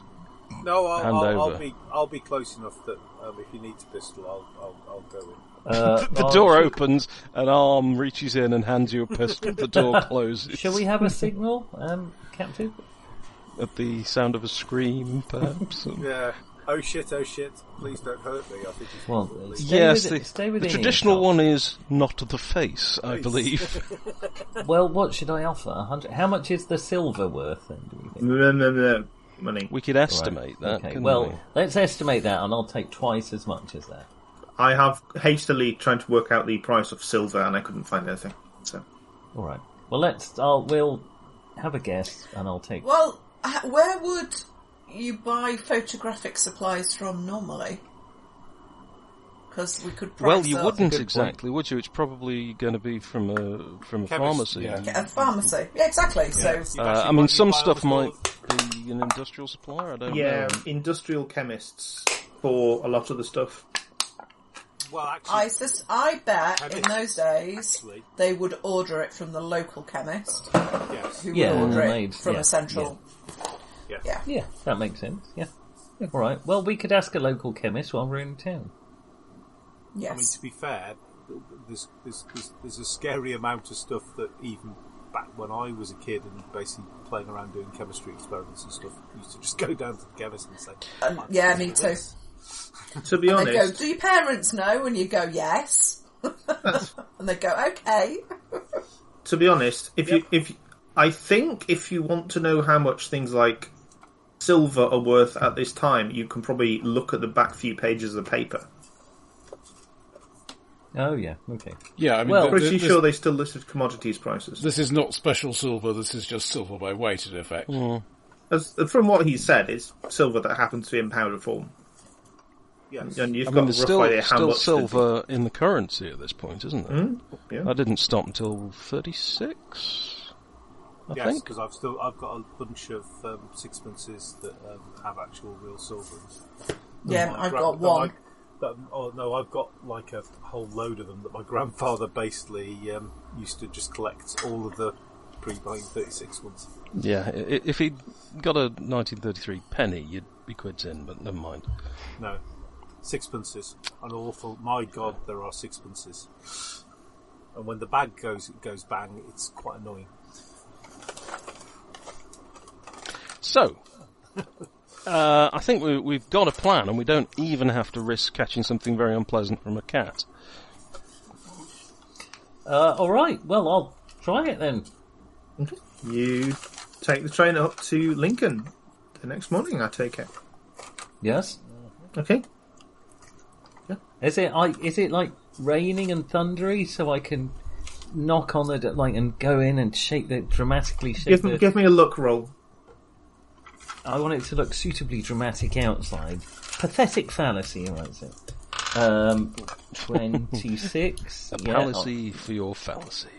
No, over. I'll be close enough that if you need to pistol, I'll go in. The door opens, an arm reaches in and hands you a pistol. The door closes. Shall we have a signal, Captain? At the sound of a scream, perhaps? Yeah. Oh shit, please don't hurt me. I think it's Well, stay the within traditional earshot. one is not the face, I believe. Well, what should I offer? 100. How much is the silver worth, then, do you think? No. Money. We could estimate that, Okay, couldn't well, we? let's estimate that, and I'll take twice as much as that. I have hastily trying to work out the price of silver, and I couldn't find anything. So, All right. Well, we'll have a guess, and I'll take... Well, where would you buy photographic supplies from normally? Because we could price Well, you up. wouldn't exactly, would you? It's probably going to be from a pharmacy. yeah. A pharmacy. Yeah, exactly. So I mean, some stuff might be an industrial supplier. I don't know. industrial chemists for a lot of the stuff. Well, actually, I bet in Chemists, those days actually. they would order it from the local chemist, yes. who Yeah, would order it made, from yeah, a central. Yes. Yeah. Yeah, that makes sense, yeah. All right. Well, we could ask a local chemist while we're in town. Yes. I mean, to be fair, there's a scary amount of stuff that even back when I was a kid and basically playing around doing chemistry experiments and stuff, I used to just go down to the chemist and say, yeah, me too. To be And they go, honest, do your parents know? And you go, yes. And they go, okay. to be honest, if you want to know how much things like silver are worth at this time, you can probably look at the back few pages of the paper. Oh, yeah, okay. Yeah, I mean, Well, Pretty sure they still listed commodities prices. this is not special silver. This is just silver by weight, in effect. From what he said, it's silver that happens to be in powder form. yes. And you've I got mean, a there's rough idea how still much silver in the currency at this point, isn't there? Yeah. That didn't stop until 36, I Yes, think. because I've got a bunch of sixpences that have actual real silver. Yeah, I've got one. I've got like a whole load of them that my grandfather basically used to just collect all of the pre-1936 ones. Yeah, if he'd got a 1933 penny, you'd be quids in, but never mind. No, sixpences. An awful. My God, there are sixpences. And when the bag goes bang, it's quite annoying. So, I think we've got a plan, and we don't even have to risk catching something very unpleasant from a cat. All right, well, I'll try it then. You take the train up to Lincoln the next morning, I take it. Yes? Okay. Is it like raining and thundery so I can knock on the and go in and dramatically shake Give me a look roll. I want it to look suitably dramatic outside. Pathetic fallacy, he writes it. 26. A fallacy for your fallacy.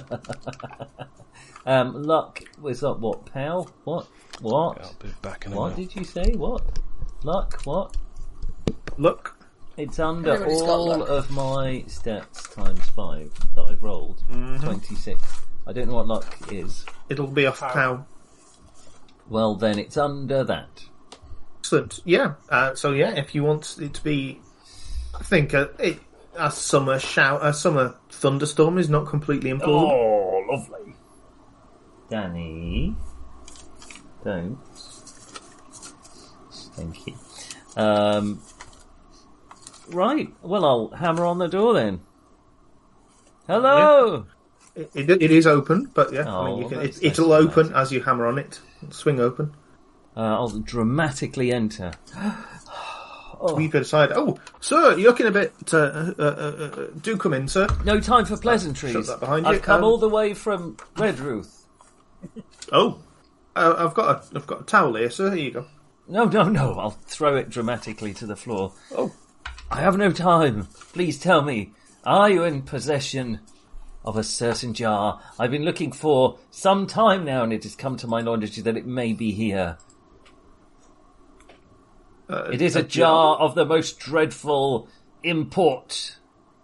Luck was up what, pal? What? I'll be back in a What minute. did you say? What? Luck? What? Look. It's under Everybody's got all luck. of my stats times 5 that I've rolled. 26. I don't know what luck is. It'll be off cow. Well, then it's under that. Excellent. Yeah. If you want it to be, I think a summer thunderstorm is not completely implausible. Oh, lovely. Danny, don't. Thank you. Right. Well, I'll hammer on the door then. Hello. It is open, but yeah, I mean, Oh, you can, that's it'll nice. open as you hammer on it. It'll swing open. I'll dramatically enter. Weep aside. Oh, sir, you're looking a bit. Do come in, sir. No time for pleasantries. shut that behind you. I've come all the way from Redruth. Oh, I've got a towel here, sir. Here you go. No. I'll throw it dramatically to the floor. Oh, I have no time. Please tell me, are you in possession of a certain jar I've been looking for some time now, and it has come to my knowledge that it may be here? It is a jar of the most dreadful import.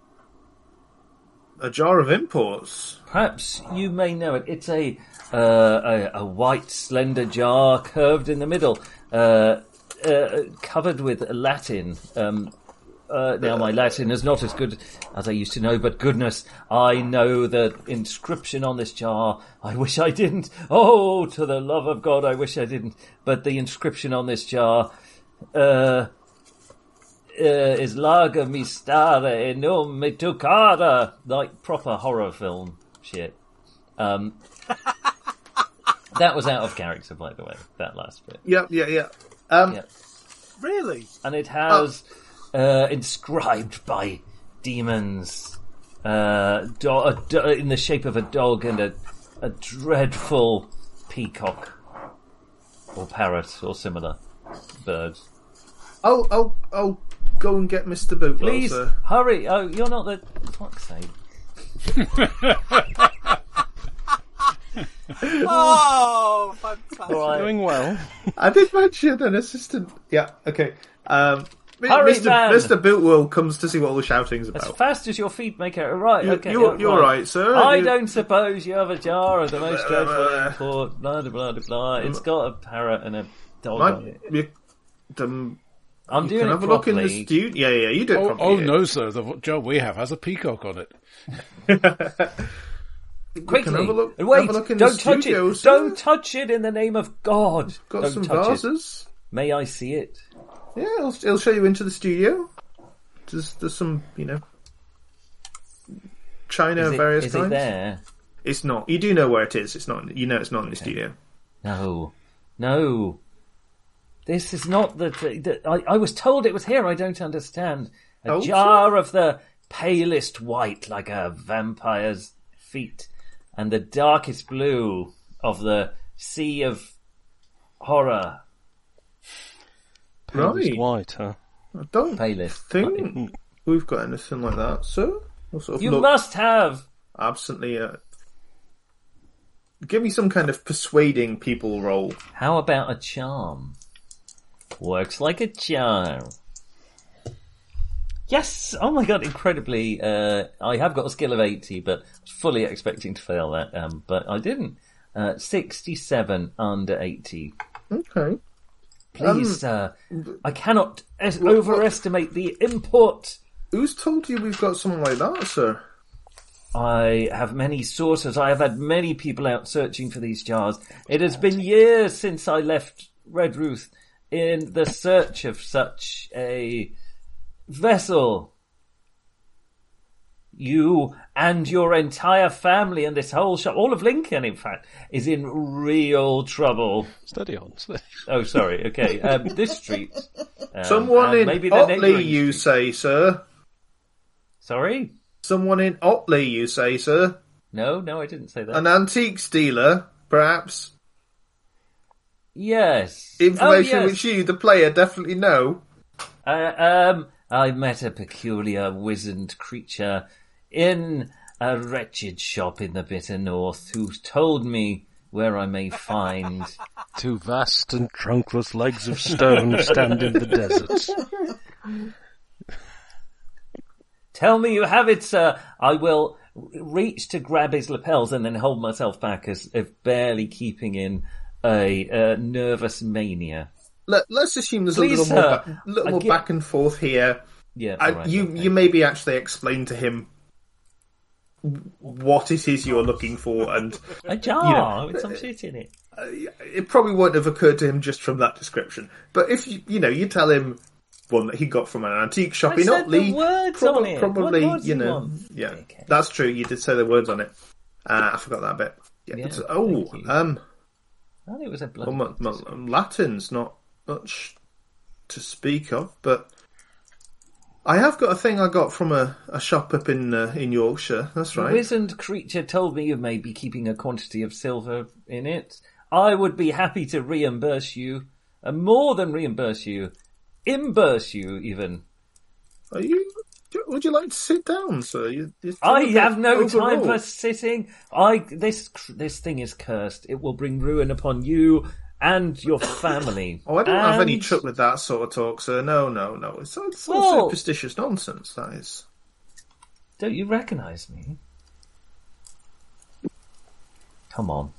A jar of imports. Perhaps you may know it. It's a white, slender jar, curved in the middle. covered with Latin. Now my Latin is not as good as I used to know, but goodness, I know the inscription on this jar. I wish I didn't. Oh, to the love of God, I wish I didn't. But the inscription on this jar is Larga mi stare non mi toccare, like proper horror film shit. That was out of character, by the way, that last bit. Yeah. Yeah. Really? And it has inscribed by demons in the shape of a dog and a dreadful peacock or parrot or similar bird. I'll go and get Mr. Bootwell, Please, sir. hurry. Oh, you're not the... Fuck's sake. Oh, fantastic. Right. Doing well. I did mention an assistant. Yeah, okay. Hurry, Mr. Bootwell comes to see what all the shouting's As about. fast as your feet make it. Right, okay. You're right, sir. I don't suppose you have a jar of the most dreadful import, blah, blah, blah, blah. It's got a parrot and a dog on it. I'm doing it have a look in the properly. studio. Yeah, you do it properly. No, sir. The job we have has a peacock on it. Quickly, have a look- and wait! have a look in the Don't touch studio, it! sir. Don't touch it in the name of God! Got Don't some touch vases. it. May I see it? Yeah, it'll show you into the studio. There's some, china of various Is kinds. it there? It's not. You do know where it is. It's not. You know it's not in the studio. No. This is not I was told it was here. I don't understand. A Oh, jar of the palest white, like a vampire's feet, and the darkest blue of the sea of horror. Palest Right. white, huh? I don't Palest. think we've got anything like that, sir. We'll sort of You look must have. absently. Give me some kind of persuading people roll. How about a charm? Works like a charm. Yes! Oh my god, incredibly. I have got a skill of 80, but I was fully expecting to fail that, but I didn't. 67 under 80. Okay. Please, sir, I cannot overestimate the import. Who's told you we've got something like that, sir? I have many sources. I have had many people out searching for these jars. It has been years since I left Redruth in the search of such a vessel. You and your entire family and this whole shop, all of Lincoln, in fact, is in real trouble. Steady on. Oh, sorry. Okay, this street. Someone and in maybe the Otley, neighbouring you street. say, sir? Sorry? Someone in Otley, you say, sir? No, I didn't say that. An antiques dealer, perhaps? Yes. Information Oh, yes. which you, the player, definitely know. I met a peculiar wizened creature in a wretched shop in the bitter north who told me where I may find... Two vast and trunkless legs of stone stand in the desert. Tell me you have it, sir. I will reach to grab his lapels and then hold myself back as if barely keeping in a nervous mania. Let's assume there's Please, a little sir. more back and forth here. Yeah, all right, okay. You maybe actually explain to him what it is you're looking for, and A jar with some shit in it. it probably won't have occurred to him just from that description. But if you tell him one that he got from an antique shop I in said Otley, the words on it. probably What words do you want? yeah, Okay. that's true. You did say the words on it. I forgot that bit. Yeah, Yeah, but, thank you. well, Oh, it was a bloody... Latin's not much to speak of, but I have got a thing I got from a shop up in Yorkshire. That's The right. wizened creature told me you may be keeping a quantity of silver in it. I would be happy to reimburse you, more than reimburse you, imburse you even. Are you? Would you like to sit down, sir? You I have no time for overwrought. sitting. This thing is cursed. It will bring ruin upon you and your family. Oh, I don't have any And- truck with that sort of talk, sir. No. It's all Well- superstitious nonsense, that is. Don't you recognise me? Come on.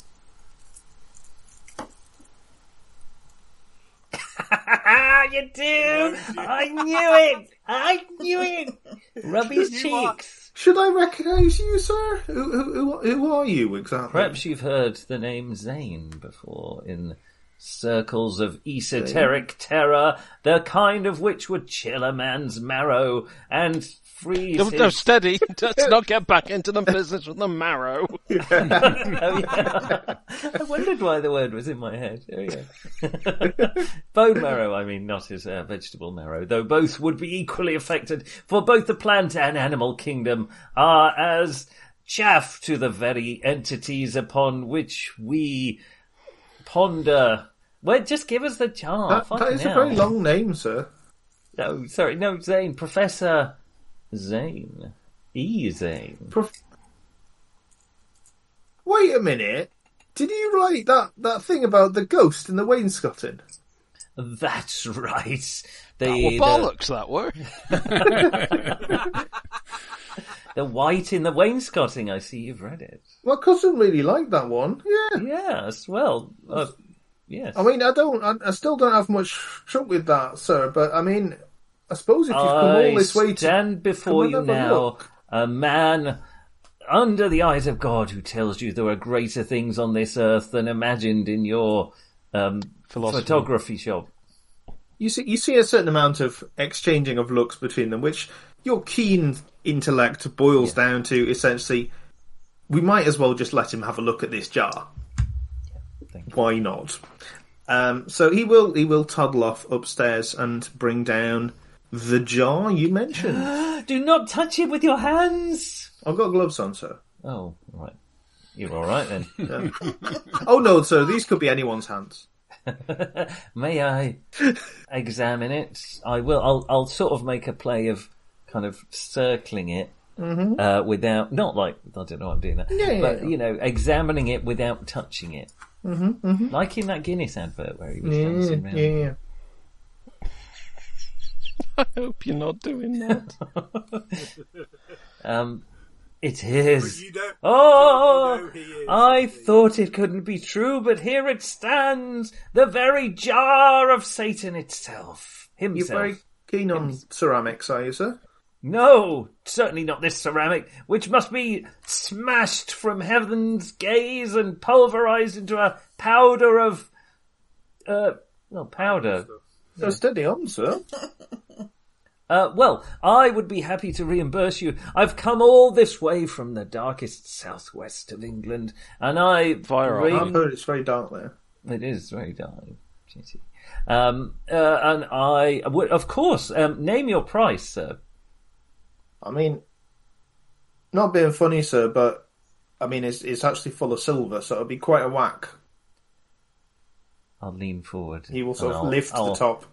you do! I knew it! Rub his cheeks. Should I recognise you, sir? Who are you exactly? Perhaps you've heard the name Zane before in circles of esoteric terror, the kind of which would chill a man's marrow and freeze No, steady. Let's not get back into the business with the marrow. Oh, yeah. I wondered why the word was in my head. Oh, yeah. Bone marrow, I mean, not his vegetable marrow, though both would be equally affected, for both the plant and animal kingdom are as chaff to the very entities upon which we ponder. Well, just give us the jar. That is a very long name, sir. No, sorry, no, Zane. Professor Zane. Zane. Wait a minute. Did you write that thing about the ghost in the wainscoting? That's right. Bollocks, that were. The white in the wainscoting. I see you've read it. My cousin really liked that one. Yeah. Yes. Well. Yes. I mean, I still don't have much trouble with that, sir. But I mean, I suppose if you've come all this way to stand before you now, a man under the eyes of God who tells you there are greater things on this earth than imagined in your photography shop. You see a certain amount of exchanging of looks between them, which your keen intellect boils down to essentially, we might as well just let him have a look at this jar. Why not? So he will toddle off upstairs and bring down the jar you mentioned. Do not touch it with your hands. I've got gloves on, sir. Oh, right. You're all right then. Oh no, sir. These could be anyone's hands. May I examine it? I will. I'll sort of make a play of kind of circling it without, not like, I don't know why I'm doing that, but you know, examining it without touching it. Like in that Guinness advert where he was dancing around. Yeah. I hope you're not doing that. It is. You don't Oh, he is. I thought it couldn't be true, but here it stands. The very jar of Satan itself. You're Himself. very keen on ceramics, are you, sir? No, certainly not this ceramic, which must be smashed from heaven's gaze and pulverized into a powder of... powder. So steady on, sir. Well, I would be happy to reimburse you. I've come all this way from the darkest southwest of England, and I've heard it's very dark there. It is very dark. And I would, of course, name your price, sir. I mean, not being funny, sir, but I mean, it's actually full of silver, so it'll be quite a whack. I'll lean forward. He will sort of lift the top.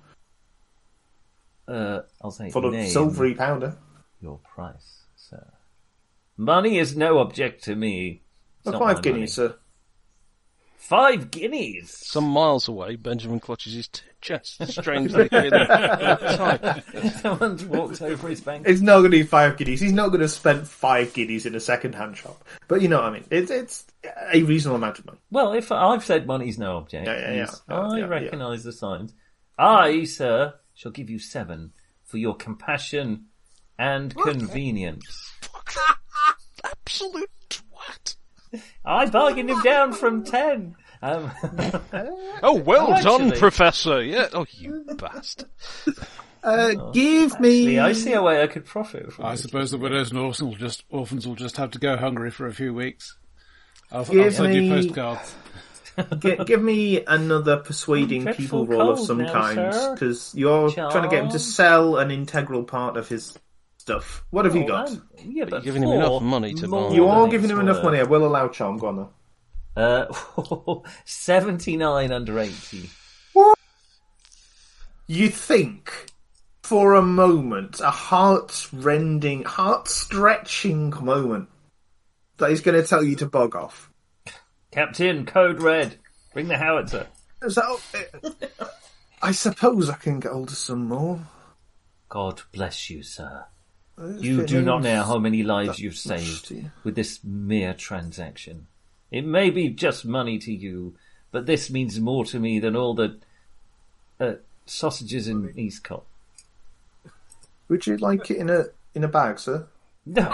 I'll say full of silvery powder. Your price, sir. Money is no object to me. It's not 5 guineas, sir. 5 guineas? Some miles away, Benjamin clutches his chest, strangely feeling tight. Someone's walked over his bank. It's not going to be 5 guineas. He's not going to spend 5 guineas in a second-hand shop. But you know what I mean. It's a reasonable amount of money. Well, if I've said money's no object, I recognise the signs. I, sir, shall give you 7 for your compassion and convenience. Absolute twat. I bargained him down from 10. Oh, well done, Professor. Yeah. Oh, you bastard. Give me... I see a way I could profit from I it. suppose the widows and orphans will just have to go hungry for a few weeks. I'll send you postcards. Give me another persuading people roll of some kind, because you're trying to get him to sell an integral part of his stuff. What have you got? Yeah, but you're giving him enough money to buy. You are giving him enough money. I will allow charm. Go on, though. 79 under 80. What? You think, for a moment, a heart-rending, heart-stretching moment, that he's going to tell you to bug off? Captain, code red. Bring the howitzer. So, I suppose I can get hold of some more. God bless you, sir. You do not know how many lives you've saved with this mere transaction. It may be just money to you, but this means more to me than all the sausages in Eastcott. Would you like it in a bag, sir? No.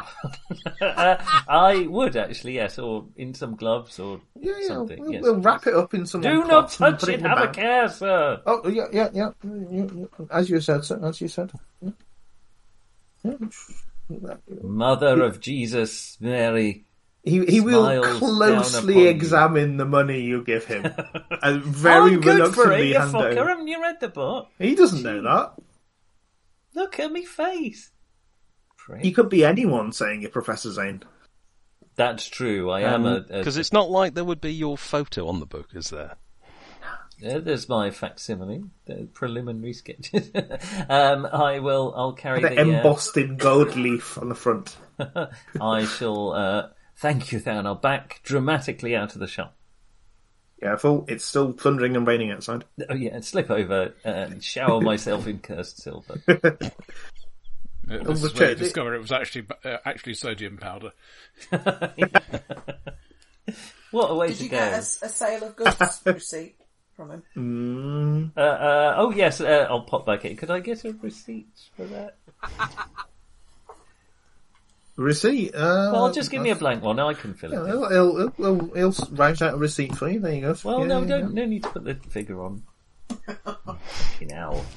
I would actually, yes, or in some gloves or Yeah, something. we'll, yes, we'll please. wrap it up in some. Do not cloth and touch put it, in the have a bag. care, sir. Oh, yeah. As you said, sir. As you said. Yeah. Mother of Jesus, Mary. He will Smiles closely down upon examine the money you give him, and very I'm good for it, reluctantly you hand fucker. over. Haven't you read the book? He doesn't know that. Look at me face. He could be anyone saying it, Professor Zane. That's true. I am Because it's not like there would be your photo on the book, is there? there's my facsimile, the preliminary sketches. I'll carry The the embossed in gold leaf on the front. I shall thank you, Theon. I'll back dramatically out of the shop. Careful, it's still thundering and raining outside. Oh yeah, and slip over and shower myself in cursed silver. This is where you discover it was actually sodium powder. What a way Did to you go! get a sale of goods receipt from him? Oh yes, I'll pop back in. Could I get a receipt for that? Receipt? Well, just give me a blank one. I can fill it in. He'll write out a receipt for you. There you go. Well, Yeah, no need to put the figure on. Fucking hell.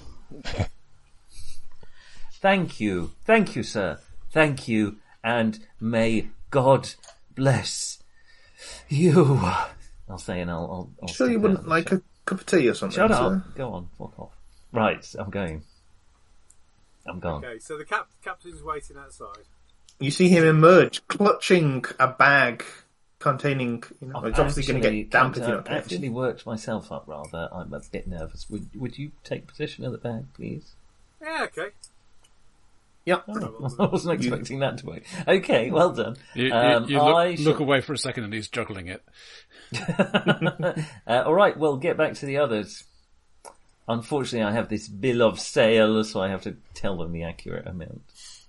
Thank you, sir. Thank you, and may God bless you. I'll say, and I'll Sure, you step wouldn't out of like the a cup of tea or something? shop. Shut sir? up. Go on. Fuck off. Right, I'm going. I'm gone. Okay, so the captain's waiting outside. You see him emerge, clutching a bag containing. It's obviously going to get damp if you're not I've careful. actually worked myself up rather. I'm a bit nervous. Would you take possession of the bag, please? Yeah, okay. Yep. Oh, I wasn't expecting that to work. Okay, well done. You I look away for a second and he's juggling it. all right, well, get back to the others. Unfortunately, I have this bill of sale, so I have to tell them the accurate amount.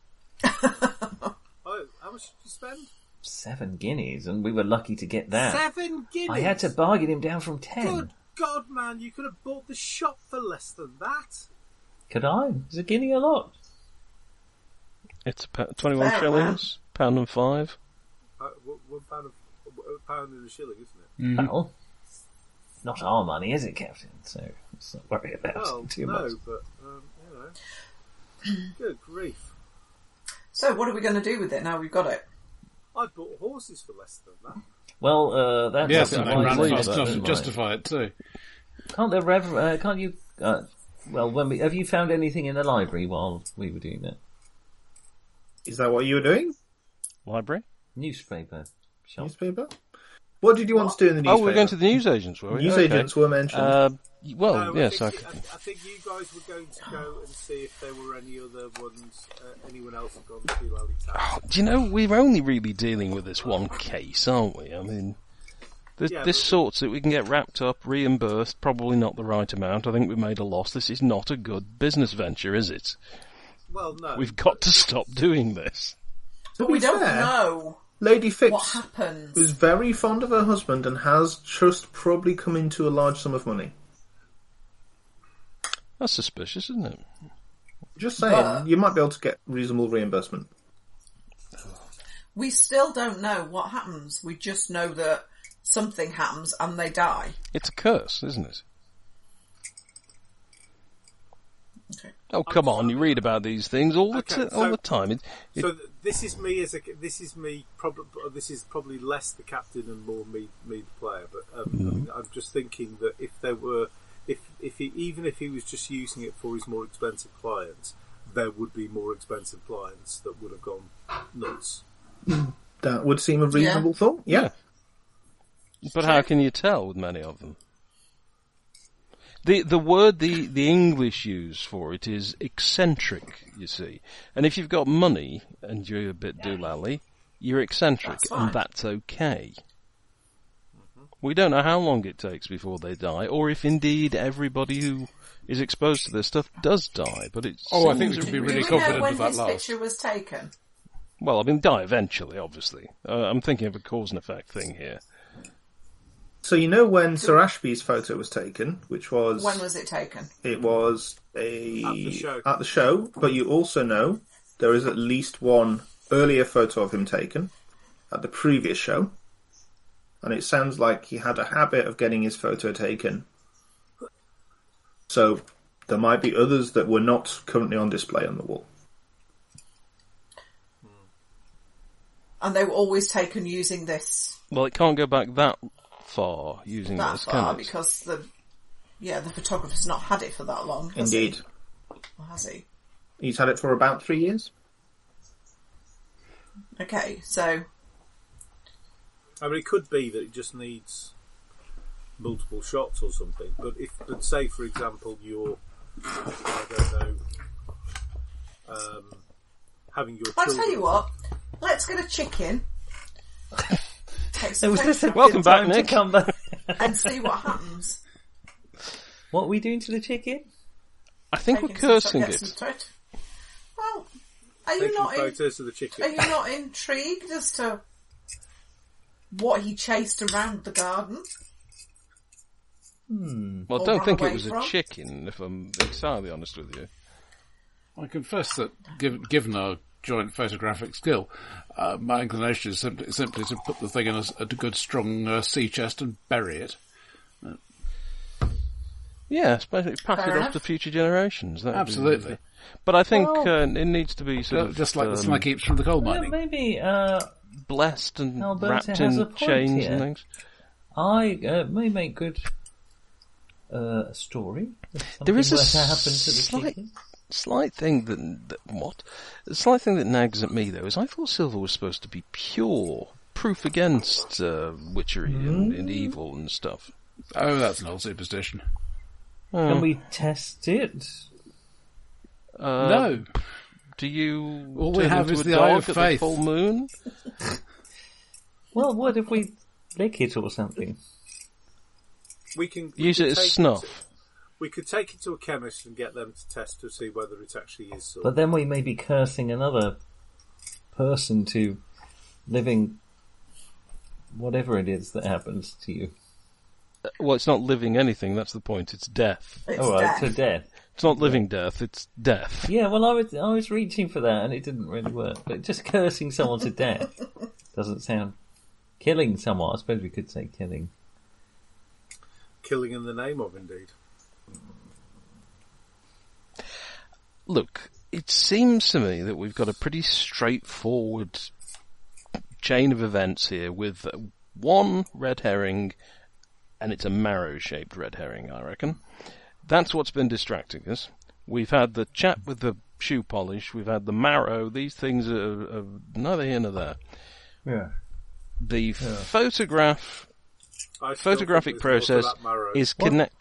Oh, how much did you spend? 7 guineas, and we were lucky to get that. 7 guineas? I had to bargain him down from 10. Good God, man, you could have bought the shop for less than that. Could I? Is a guinea a lot? It's 21 Fair, shillings, £1.05. £1 and a shilling, isn't it? Well, not our money, is it, Captain? So let's not worry about Well, it too no, much. but, good grief. So what are we going to do with it now we've got it? I bought horses for less than that. Well, that's Yes, up and to I my ran pleasure, fast enough to isn't it? justify it too. Can't the can't you? Well, have you found anything in the library while we were doing that? Is that what you were doing? Library? Newspaper shop. Newspaper? What did you want to do in the newspaper? Oh, we're going to the newsagents, were we? Newsagents were mentioned. Well, yes. I think you guys were going to go and see if there were any other ones, anyone else had gone to Lally Town. Do you know, we're only really dealing with this one case, aren't we? I mean, this sorts it. We can get wrapped up, reimbursed, probably not the right amount. I think we've made a loss. This is not a good business venture, is it? Well, no. We've got to stop doing this. To We be don't fair, know Lady what Phipps happens. was very fond of her husband and has just probably come into a large sum of money. That's suspicious, isn't it? Just saying, you might be able to get reasonable reimbursement. We still don't know what happens. We just know that something happens and they die. It's a curse, isn't it? Okay. Oh, come on! You read about these things all the time. So this is me this is probably less the captain and more me the player. But I'm just thinking that if there were, even if he was just using it for his more expensive clients, there would be more expensive clients that would have gone nuts. That would seem a reasonable thought. Yeah. But how can you tell with many of them? The word the English use for it is eccentric, you see. And if you've got money and you're a bit doolally, you're eccentric, and that's okay. We don't know how long it takes before they die, or if indeed everybody who is exposed to this stuff does die. But it I think seems we can be Do really we confident know when of that this last. picture was taken? well, I mean, die eventually, obviously. I'm thinking of a cause and effect thing here. So you know when Sir Ashby's photo was taken, which was... When was it taken? It was At the show. At the show, but you also know there is at least one earlier photo of him taken at the previous show. And it sounds like he had a habit of getting his photo taken. So there might be others that were not currently on display on the wall. And they were always taken using this. Well, it can't go back that far using That this, far, can it? because the photographer's not had it for that long, has Indeed. he? Or has he? He's had it for about 3 years. Okay, so... I mean, it could be that it just needs multiple shots or something. But say, for example, you're, I don't know, having your I'll children... tell you what, let's get a chicken. Take some Welcome back, Nick. To come back. and see what happens. What are we doing to the chicken? I think we're Taking some cursing get some it. thread. Well, are you Taking not photos of the chicken. Are you not intrigued as to what he chased around the garden? Well, I Or don't run think it away was from? a chicken, if I'm entirely honest with you. I confess that, given our joint photographic skill, my inclination is simply to put the thing in a good, strong sea chest and bury it. Yeah, especially pass Fair it off enough. to future generations. That would be Absolutely. lovely. But I think Well- it needs to be sort of Just like the slag heaps from the coal Well, mining. maybe blessed and Alberta wrapped has a in point chains here. and things. I may make good story. There is a Something were to happen to the slight, chicken. slight thing the slight thing that nags at me though is I thought silver was supposed to be pure, proof against witchery and evil and stuff. Oh, that's an old superstition. Can we test it? No. Do you All we turn have into is a the eye dog of at the faith. full moon? Well, what if we lick it or something? We can Use could it as take snuff. We could take it to a chemist and get them to test to see whether it actually is silver. But then we may be cursing another person to living whatever it is that happens to you. Well, it's not living anything, that's the point. It's death. It's All right, death. so death. It's not living death, it's death. Yeah, well, I was reaching for that and it didn't really work. But just cursing someone to death doesn't sound... Killing someone, I suppose we could say killing. Killing in the name of, indeed. Look, it seems to me that we've got a pretty straightforward chain of events here with one red herring, and it's a marrow-shaped red herring, I reckon. That's what's been distracting us. We've had the chap with the shoe polish, we've had the marrow, these things are neither here nor there. Yeah. The photographic I still think there's more to process that marrow. is connect.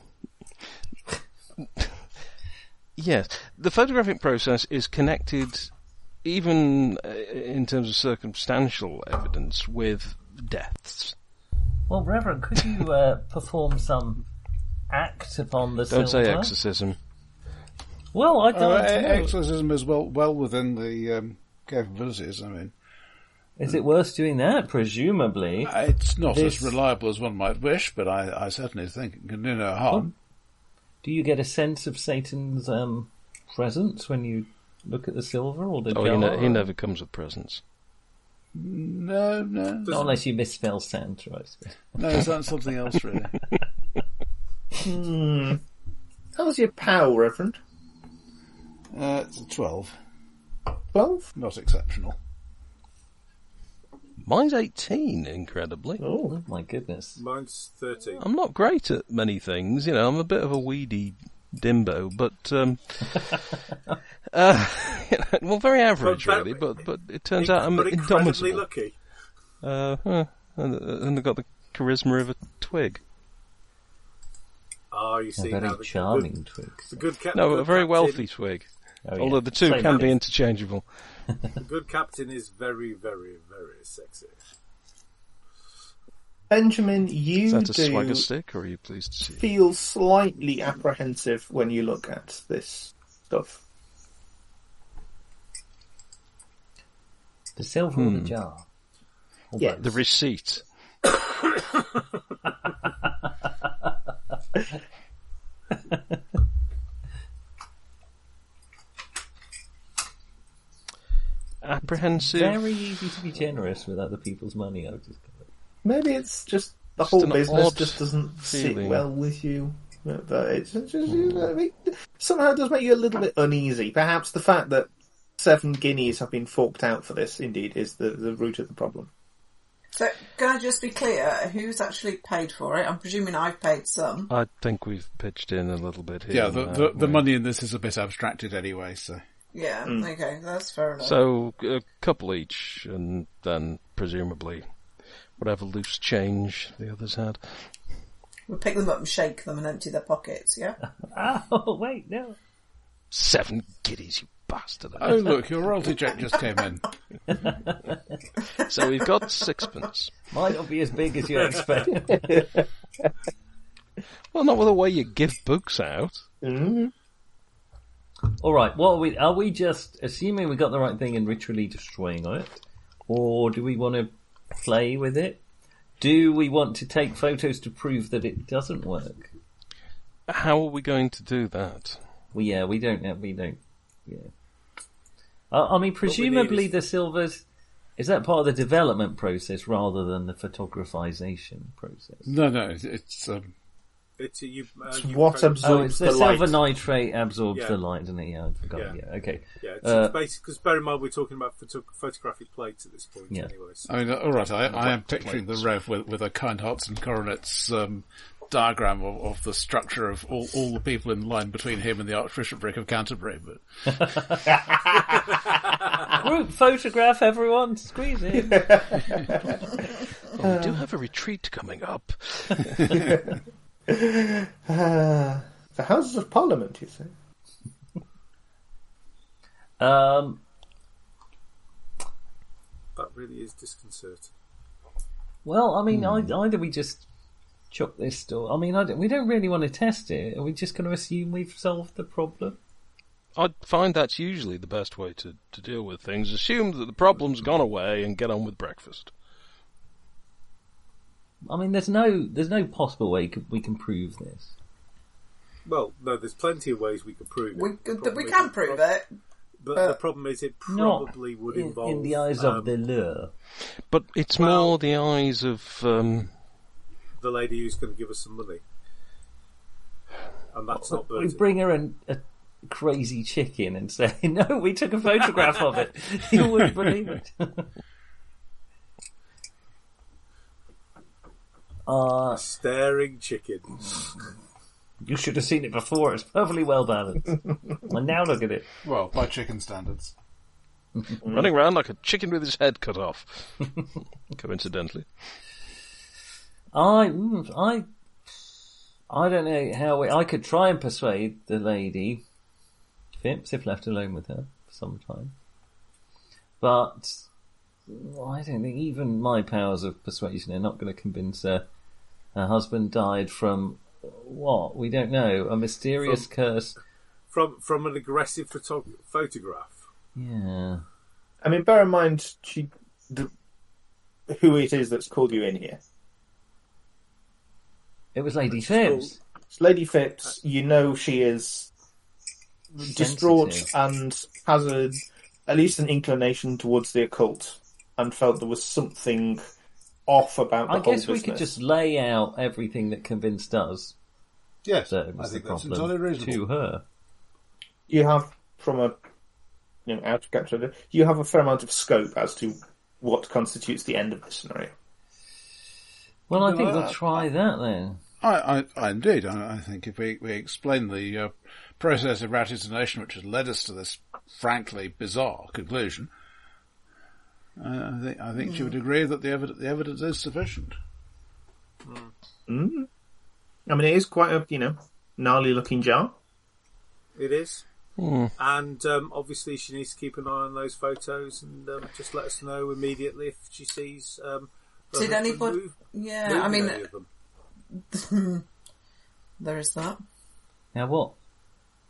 Yes, the photographic process is connected, even in terms of circumstantial evidence, with deaths. Well, Reverend, could you perform some act upon the Don't silver? say exorcism. Well, I don't know. Exorcism is well within the capabilities. I mean, Is it worth doing that? Presumably. it's not This- as reliable as one might wish, but I certainly think it can do no harm. Do you get a sense of Satan's presence when you look at the silver or the Oh, jar? he never comes with presents. No. Not unless you misspell Santa, I suppose. No, it's not something else, really. How's your POW, Reverend? It's a 12. 12? Not exceptional. Mine's 18, incredibly. Oh, my goodness. Mine's 13. I'm not great at many things, I'm a bit of a weedy dimbo, but well, very average But- really. But it turns out I'm but incredibly indomitable. lucky. And I've got the charisma of a twig. Ah, you A see very now charming twig. the good No, good a very captain- wealthy twig. Oh, yeah. Although the two Same can be money. interchangeable. The good captain is very, very, very sexy. Benjamin, Is you that a do swagger stick, or are you pleased to see it? feel slightly apprehensive when you look at this stuff. The silver or the jar? Or Yeah. both? The receipt. Apprehensive. Very easy to be generous with other people's money. I've just Maybe it's just the Just whole an business odd just doesn't sit feeling. well with you. But it's just, I mean, somehow it does make you a little bit uneasy. Perhaps the fact that 7 guineas have been forked out for this, indeed, is the root of the problem. So, can I just be clear? Who's actually paid for it? I'm presuming I've paid some. I think we've pitched in a little bit here. Yeah, and the there, the money in this is a bit abstracted anyway, so... Yeah, okay, that's fair enough. So, a couple each, and then presumably whatever loose change the others had. We'll pick them up and shake them and empty their pockets, yeah? Oh, wait, no. 7 guineas, you bastard. Oh, look, your royalty check just came in. So we've got 6pence. Might not be as big as you expect. Well, not with the way you give books out. All right, what are we just assuming we got the right thing and ritually destroying it? Or do we want to play with it? Do we want to take photos to prove that it doesn't work? How are we going to do that? Well, yeah, we don't. Yeah. I mean, presumably the silvers, is that part of the development process rather than the photographization process? No, it's What absorbs the the light? silver nitrate absorbs Yeah. the light, doesn't it? Yeah, I forgot. Yeah. Yeah, okay. Yeah, it's basically, because bear in mind we're talking about photographic plates at this point Yeah. anyway. So. I mean, all right, I am picturing the Rev with a kind hearts and coronets diagram of the structure of all the people in line between him and the Archbishopric of Canterbury. But Group photograph, everyone, squeeze in. Oh, we do have a retreat coming up. The Houses of Parliament, you say? That really is disconcerting. Well, I mean, either we just chuck this door. I mean, we don't really want to test it. Are we just going to assume we've solved the problem? I find that's usually the best way to deal with things. Assume that the problem's gone away and get on with breakfast. I mean, there's no possible way we can prove this. Well, no, there's plenty of ways we could prove We it. The can problem is prove it. But the problem is it probably Not would involve... in the eyes of the law. But it's more the eyes of... the lady who's going to give us some money. And that's not We Bertie. bring her a crazy chicken and say, no, we took a photograph of it. You wouldn't believe it. Staring chicken. You should have seen it before. It's perfectly well balanced. And now look at it. well, by chicken standards. running around like a chicken with his head cut off. Coincidentally. I don't know how I could try and persuade the lady, Phipps, if left alone with her for some time. But I don't think even my powers of persuasion are not going to convince her. Her husband died from what? We don't know. A mysterious curse. From an aggressive photograph. Yeah. I mean, bear in mind who it is that's called you in here. It was Lady Phipps. It's Lady Phipps. You know she is distraught and has at least an inclination towards the occult, and felt there was something off about the I whole guess we business. could just lay out everything that convinced us Yes, that it I was the think that's problem entirely reasonable. to her. You have, from a out of capture, you have a fair amount of scope as to what constitutes the end of this scenario. Well, I think we'll try that then. I indeed. I think if we explain the process of ratiocination which has led us to this frankly bizarre conclusion, I think she would agree that the evidence is sufficient. Mm. I mean, it is quite a gnarly looking jar. It is. And obviously she needs to keep an eye on those photos and just let us know immediately if she sees... Did anybody... Yeah, I mean... any of them. There is that. Now what?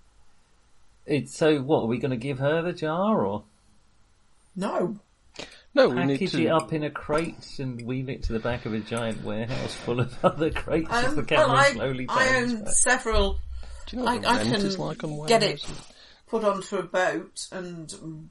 So what, are we going to give her the jar, or...? No. No, we need package to it up in a crate and wheel it to the back of a giant warehouse full of other crates as the well, camera slowly I turns own back. several. Do you know what I the rent is can like on get warehouses? it put onto a boat and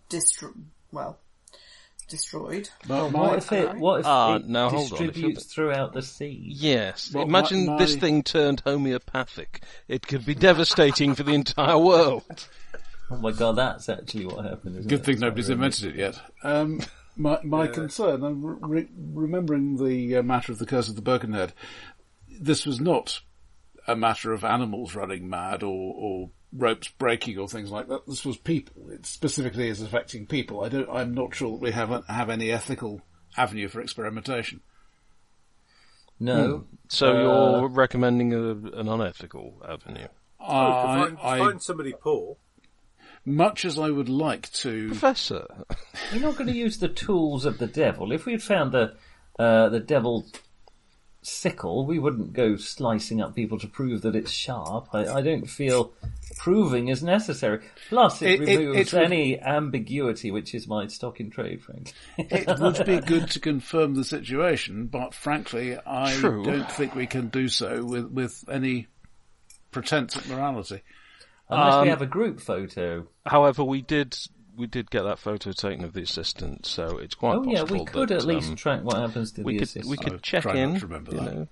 destroyed. What if it now, hold on, if distributes throughout the sea? Yes. Well, Imagine this thing turned homeopathic. It could be devastating for the entire world. Oh my god, that's actually what happened. Isn't Good it? thing nobody's invented it yet. My concern, I'm remembering the matter of the Curse of the Birkenhead. This was not a matter of animals running mad or ropes breaking or things like that. This was people. It specifically is affecting people. I'm not sure that we have any ethical avenue for experimentation. No. So you're recommending an unethical avenue? Find somebody poor. Much as I would like to... Professor! You're not going to use the tools of the devil. If we'd found the devil sickle, we wouldn't go slicing up people to prove that it's sharp. I don't feel proving is necessary. Plus, it removes any ambiguity, which is my stock in trade, frankly. It would be good to confirm the situation, but frankly, I don't think we can do so with any pretense at morality. Unless we have a group photo. However, we did get that photo taken of the assistant, so it's quite possible. Oh yeah, we could that, at least track what happens to the assistant. We could check try in. not to remember that.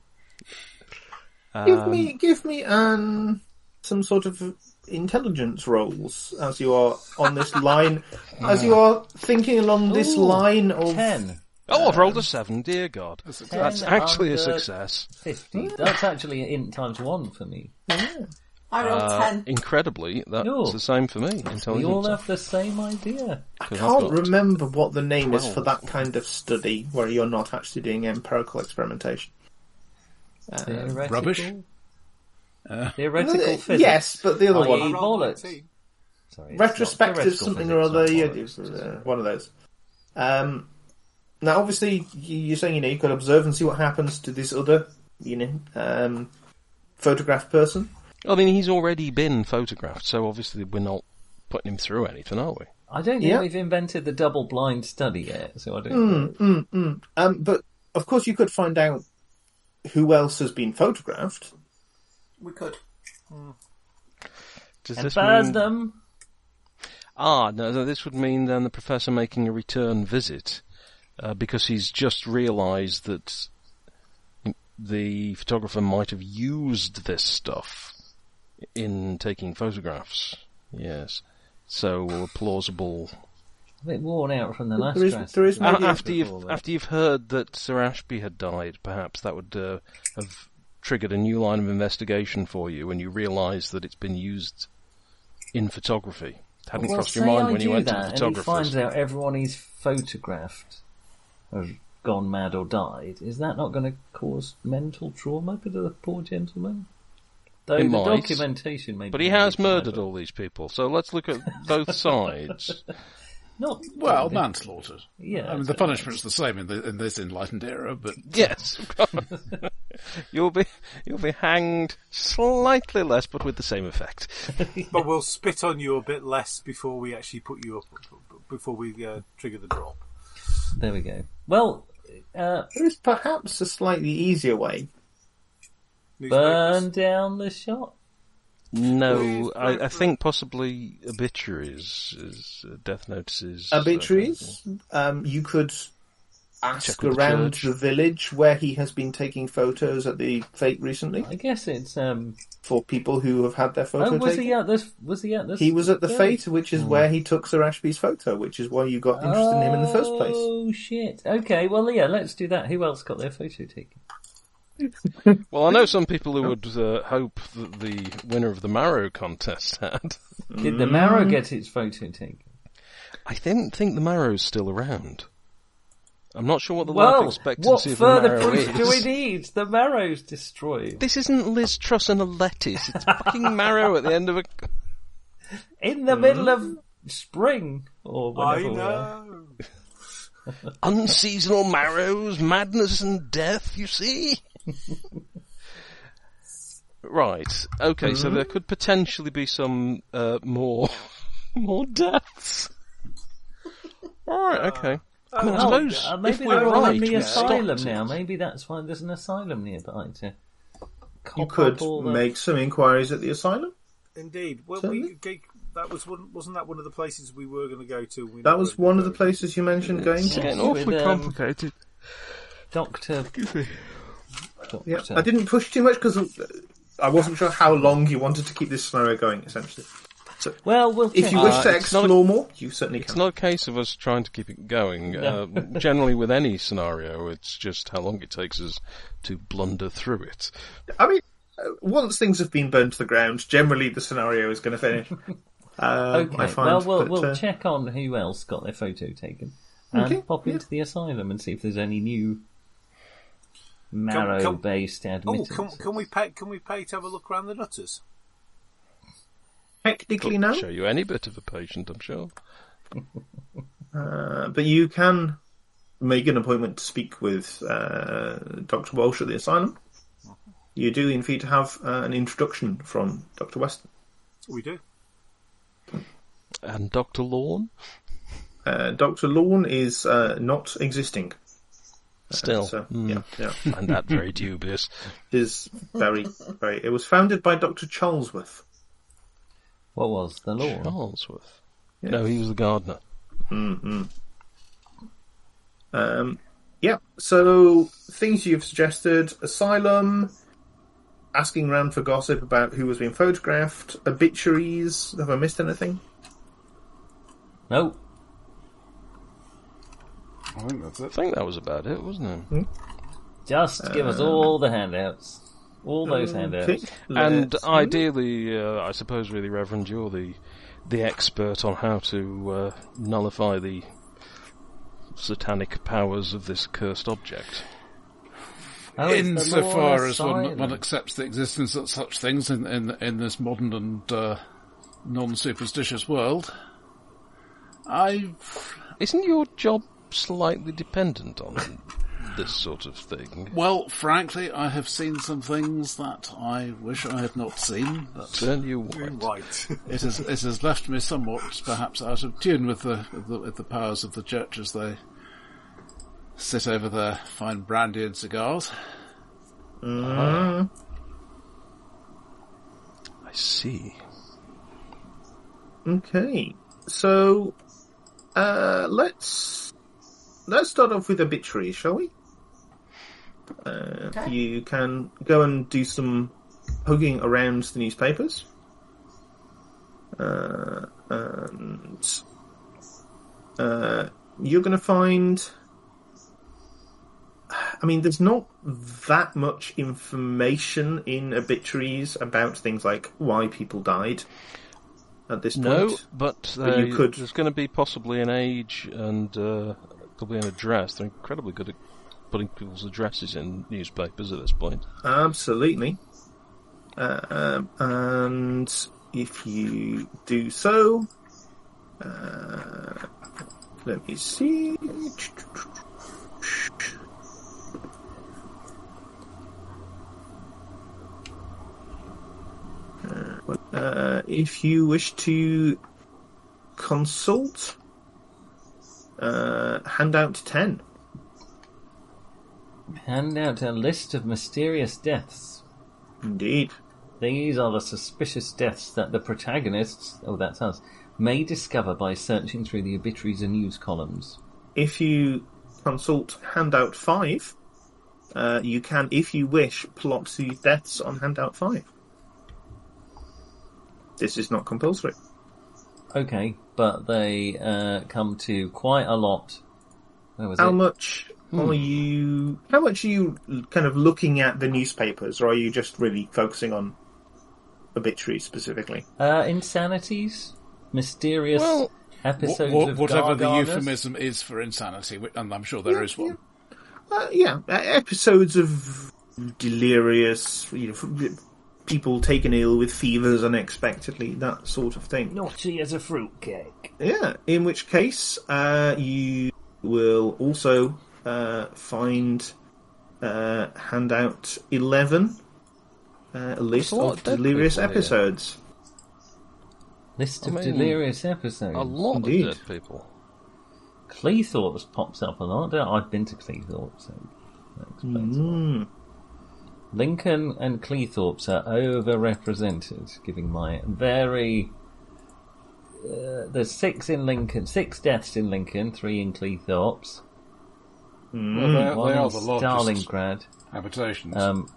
Give me some sort of intelligence rolls as you are on this line, as you are thinking along this line of 10. Oh, I've rolled a 7, dear God. That's actually a success. 50. That's actually int times 1 for me. I rolled 10. Incredibly, that's Oh. the same for me. We all have the same idea. I can't remember what the name is for that kind of study where you're not actually doing empirical experimentation. Theoretical? Rubbish? Theoretical physics. Yes, but the other I.e. one. bollocks. 19. Sorry, it's Retrospective not theoretical something physics, or other, not yeah, bollocks. one of those. Now, obviously, you're saying, you could observe and see what happens to this other, photographed person. I mean, he's already been photographed, so obviously we're not putting him through anything, are we? I don't think we've invented the double-blind study yet, so I don't know. But, of course, you could find out who else has been photographed. We could. Does And this burn mean... them. No, this would mean then the professor making a return visit, because he's just realised that the photographer might have used this stuff in taking photographs. Yes. So a plausible... A bit worn out from the last There is maybe After you've heard that Sir Ashby had died, perhaps that would have triggered a new line of investigation for you when you realise that it's been used in photography. It hadn't crossed your mind when you went to the and he photographers. finds out everyone he's photographed has gone mad or died. Is that not going to cause mental trauma to the poor gentleman? Though It the might. documentation may be But he has really murdered clever. all these people, so let's look at both sides. Not Well, manslaughter. Yeah, I mean, the punishment's the same in this enlightened era, but Yes, you'll be hanged slightly less, but with the same effect. But we'll spit on you a bit less before we actually put you up, before we trigger the drop. There we go. Well, There is perhaps a slightly easier way. burn down the shop. No, I think possibly obituaries, death notices. Obituaries. You could ask Check with the around church. the village where he has been taking photos at the fete recently I guess it's for people who have had their photo was taken. he at this? Was he at this? He was at the Yeah. fete, which is where he took Sir Ashby's photo, which is why you got interested in him in the first place. Oh shit! Okay, well yeah, let's do that. Who else got their photo taken? Well, I know some people who would hope that the winner of the Marrow contest had. Did the Marrow get its photo taken? I don't think the Marrow's still around. I'm not sure what the life Well, what expectancy of the further Marrow proof do we is. need? The Marrow's destroyed. This isn't Liz Truss and a lettuce. It's fucking Marrow at the end of a... In the middle of spring, or I whenever we are. know. Unseasonal marrows, madness and death, you see? Right. Okay, so there could potentially be some more deaths. Alright, okay. I mean, I suppose maybe if they're we're all right, in the we asylum stopped now. it. Maybe that's why there's an asylum nearby to You cop could up all the... make some inquiries at the asylum. Indeed. Well, Certainly. wasn't that one of the places we were going to go to? That was one of the places you mentioned going It's to. getting With, awfully complicated. Doctor. Yeah, I didn't push too much because I wasn't sure how long you wanted to keep this scenario going, essentially. So, Well, we'll if check. you wish to it's not explore more, you certainly It's can. not a case of us trying to keep it going. No. Generally, with any scenario, it's just how long it takes us to blunder through it. I mean, once things have been burned to the ground, generally the scenario is going to finish. Okay, I find well, that, we'll check on who else got their photo taken and Okay, pop into the asylum and see if there's any new marrow-based Oh, admittance. can we pay to have a look around the nutters? technically no, Show you any bit of a patient, I'm sure. but you can make an appointment to speak with Dr. Walsh at the asylum. You do, in fact, have an introduction from Dr. Weston. We do. And Dr. Lawn? Dr. Lawn is not existing. Still. So, yeah. And that very dubious. Is very. It was founded by Dr. Charlesworth. What was the law? Charlesworth. Yeah. No, he was the gardener. Yeah, so things you've suggested: asylum, asking around for gossip about who was being photographed, obituaries. Have I missed anything? No. I think that's I it. think that was about it, wasn't it? Just give us all the handouts. All those handouts. Okay, And let's- ideally, I suppose, really, Reverend, you're the expert on how to nullify the satanic powers of this cursed object. Oh, it's the Insofar law as asylum. one accepts the existence of such things in this modern and non-superstitious world, Isn't your job slightly dependent on this sort of thing? well, frankly, I have seen some things that I wish I had not seen. But Turn you white. Right. it has left me somewhat, perhaps, out of tune with the powers of the church as they sit over their fine brandy and cigars. I see. Okay, so let's start off with obituaries, shall we? You can go and do some poking around the newspapers, and you're going to find. I mean, there's not that much information in obituaries about things like why people died at this point. No, but you could- there's going to be possibly an age and probably an address. They're incredibly good at putting people's addresses in newspapers at this point. Absolutely. And if you do so, let me see. If you wish to consult, handout 10. Hand out a list of mysterious deaths. Indeed. These are the suspicious deaths that the protagonists, that's us, may discover by searching through the obituaries and news columns. If you consult handout 5, you can, if you wish, plot the deaths on handout 5. This is not compulsory. Okay, but they come to quite a lot. Where was How it? much are you kind of looking at the newspapers, or are you just really focusing on obituaries specifically? Insanities? Mysterious Well, episodes of Whatever the garganers? euphemism is for insanity, and I'm sure there is one. Episodes of delirious, people taken ill with fevers unexpectedly, that sort of thing. Naughty as a fruitcake. Yeah, in which case you will also find handout 11, a list a lot of of dead delirious people here. episodes. List of I mean, delirious episodes. A lot Indeed. of dead people. Cleethorpes pops up a lot. I've been to Cleethorpes, so that explains a lot. Lincoln and Cleethorpes are overrepresented, giving my very... there's 6 in Lincoln, 6 deaths in Lincoln, 3 in Cleethorpes. Well, they are the largest Stalingrad. habitations.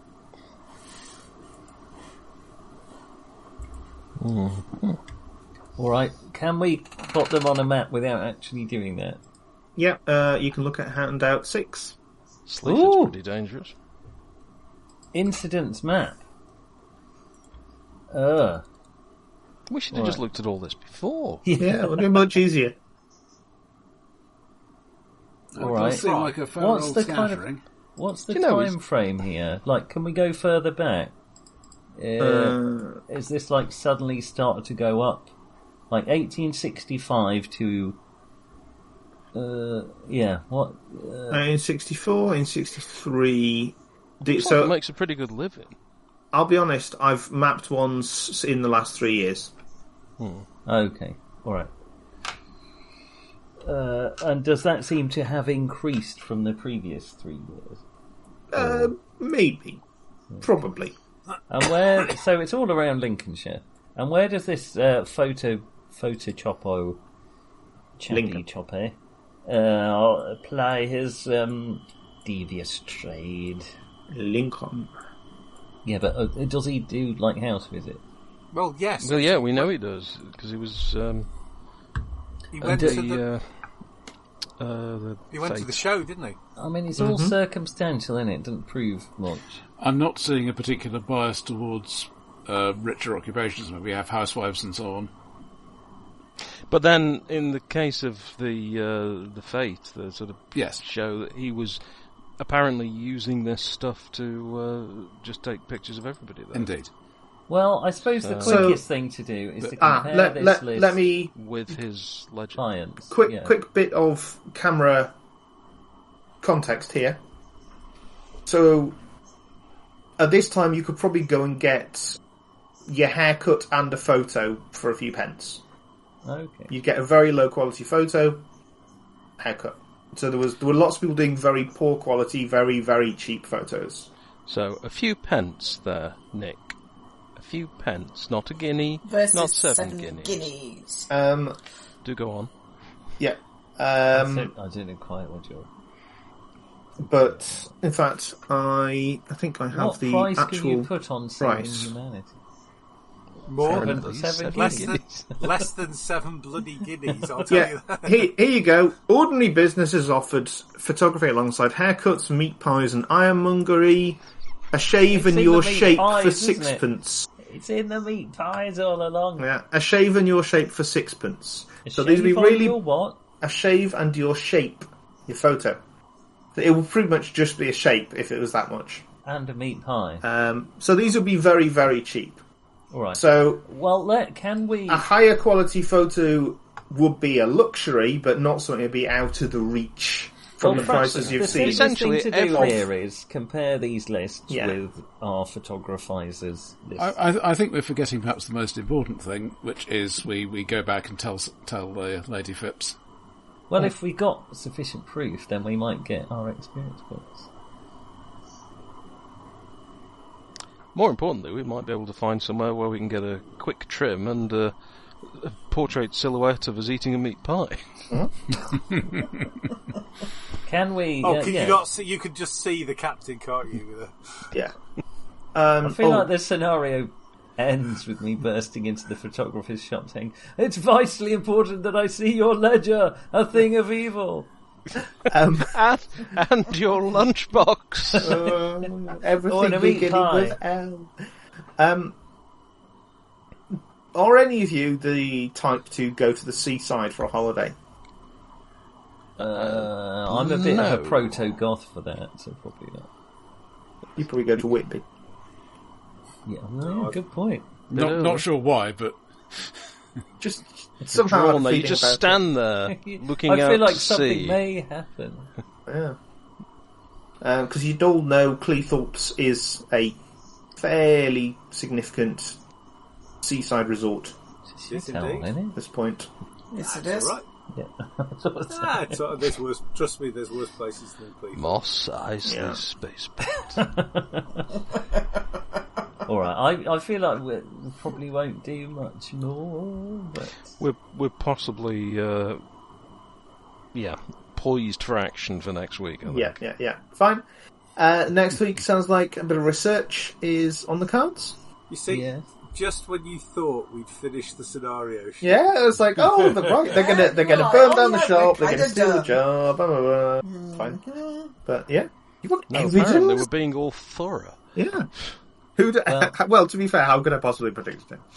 Alright, can we plot them on a map without actually doing that? Yeah, you can look at handout 6. Sleaford's pretty dangerous. Incidents map. We should have just looked at all this before. Yeah, it would be much easier. Alright. Does seem like a fair What's old the kind of- scattering. What's the You know, time frame here? Like, can we go further back? Is this like suddenly started to go up? Like 1865 to... what? In 64, in 63... So it makes a pretty good living. I'll be honest, I've mapped ones in the last 3 years. Okay, alright. And does that seem to have increased from the previous 3 years? Maybe. Probably. And where? So it's all around Lincolnshire. And where does this photo chopo chappy Lincoln. choppe apply his devious trade? Lincoln. Yeah, but does he do like house visit? Well, yes. Well, yeah, we know he does, because he was... He went to the the show, didn't he? I mean, it's all circumstantial, isn't it? It doesn't prove much. I'm not seeing a particular bias towards richer occupations. Maybe we have housewives and so on. But then, in the case of the Fate, the sort of Yes. show, that he was apparently using this stuff to just take pictures of everybody there. Indeed. Well, I suppose the So- quickest thing to do is to compare this list let me With his legend. clients. quick bit of camera context here. So at this time you could probably go and get your haircut and a photo for a few pence. Okay. You get a very low quality photo, haircut. So there were lots of people doing very poor quality, very, very cheap photos. So, a few pence there, Nick. A few pence, not a guinea, Versus not 7 7 guineas. guineas. Do go on. Yeah. I don't know quite what you're... But in fact, I think I have What the price actual can you put on saving price. humanity? More Seven, than please. Seven less guineas. than less than 7 bloody guineas. I'll tell Yeah, you that. here you go. Ordinary businesses offered photography alongside haircuts, meat pies, and ironmongery. A shave It's in in your the meat shape pies, for isn't it? sixpence. It's in the meat pies all along. Yeah, a shave in your shape for sixpence. A So these would be shave on really your what? a shave and your shape, your photo. It would pretty much just be a shape if it was that much. And a meat pie. So these would be very, very cheap. All right. So Well, can we... a higher quality photo would be a luxury, but not something that would be out of the reach from the prices you've the seen. Essentially, thing to do every- here is compare these lists Yeah. with our photographizers' lists. I think we're forgetting perhaps the most important thing, which is we go back and tell Lady Phipps. Well, if we got sufficient proof, then we might get our experience books. More importantly, we might be able to find somewhere where we can get a quick trim and a portrait silhouette of us eating a meat pie. Can we... Oh, can yeah. you not see? You could just see the captain, can't you? With a... Yeah. I feel like this scenario ends with me bursting into the photographer's shop saying, "It's vitally important that I see your ledger, a thing of evil." And your lunchbox. Everything and a meat beginning pie. with L. Are any of you the type to go to the seaside for a holiday? I'm a bit of a No. proto-goth for that, so probably not. You probably go to Whitby. Yeah, good point. Not sure why, but Just somehow Drawn I'm there. You feeling just about stand there looking I out feel like to something sea. may happen. it. Yeah. Because you'd all know Cleethorpes is a fairly significant seaside resort Yes, Tell, indeed. isn't at this point. Yes, it That's is. all right. Yeah. There's worse. Trust me, there's worse places than Cleveland. Moss Eisley Spaceport. All right. I feel like we probably won't do much more, but We're possibly poised for action for next week. I think. Yeah. Fine. Next week sounds like a bit of research is on the cards. You see, yeah. just when you thought we'd finished the scenario sheet, Yeah, it was like, oh, right, they're gonna Right, burn down the yeah, shop, we're they're gonna kinda steal the done. job, blah blah blah. Fine, but yeah, you got No, apparently evidence. we're being all thorough. Yeah. Who? Well, to be fair, how could I possibly predict it?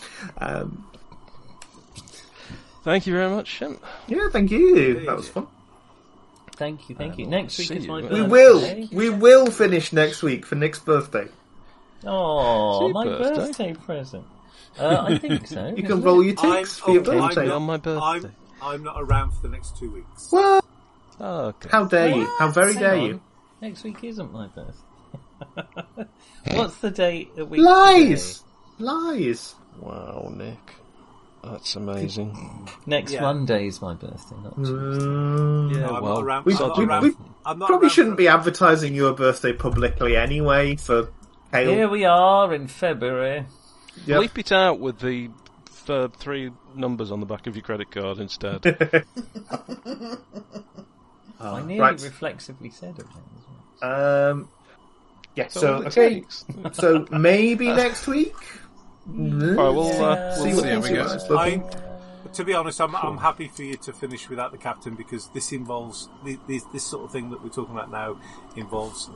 Thank you very much, Shim. Yeah, thank you. That was fun. thank you. Next week see is my you. birthday. We will finish next week for Nick's birthday. Oh, It's my your birthday, birthday. present. I think so. You can roll your ticks for your birthday. on my birthday. I'm not around for the next 2 weeks. What? Oh, okay. How dare you? How very Hang dare on. you? Next week isn't my birthday. What's the date a week Lies! Lies! Wow, Nick. That's amazing. today? Next Yeah. Monday is my birthday, not Tuesday. Yeah, I'm well, not around. we- I'm not we- around- we I'm not Probably around shouldn't for- be advertising your birthday publicly anyway for Kale. Here we are in February. Yep. Bleep it out with the 3 numbers on the back of your credit card instead. I nearly right. reflexively said it. as well. Yeah, That's so, all it okay. takes. So maybe next week? Right, we'll See see what how we go. it's looking. To be honest, I'm happy for you to finish without the captain because this involves this sort of thing that we're talking about now involves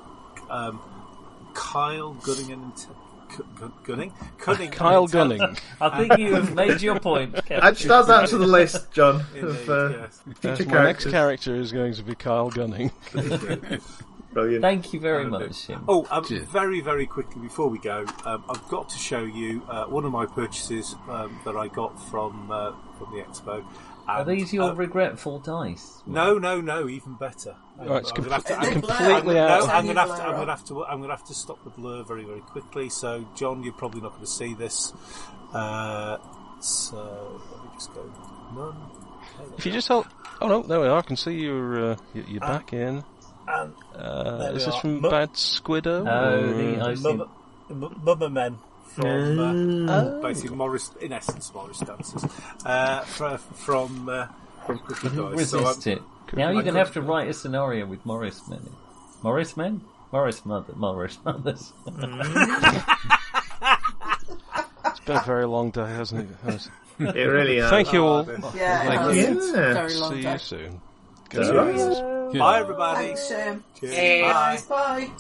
Kyle Gunning and Cunning. Kyle Gunning. I think you have made your point. Add that to the list, John, Indeed, of yes. future My next characters. character is going to be Kyle Gunning. Brilliant. Thank you very much, Shim. Oh, very, very quickly before we go, I've got to show you one of my purchases that I got from the expo. Are And, these your regretful dice? No, even better. Oh, it's I'm gonna have to- They're completely blurred. out. No, I'm Tiny going blur. to have to stop the blur very, very quickly. So, John, you're probably not going to see this. So let me just go none. If you just hold... Oh no, there we are. I can see you're back in. And Is we this are. from Bad Squiddo? I've seen. Mother Men from basically Morris, in essence, Morris dancers from Cookie Toys. Resist it. Now you're going to have to write a scenario with Morris men. Morris men? Morris mothers. It's been a very long day, hasn't it? It really is. Thank you all. Yeah, Thank it you. was a Yeah. very long See day. you soon. That's Good right. night. Bye, everybody. Thanks, Shim. Cheers. Bye. Bye.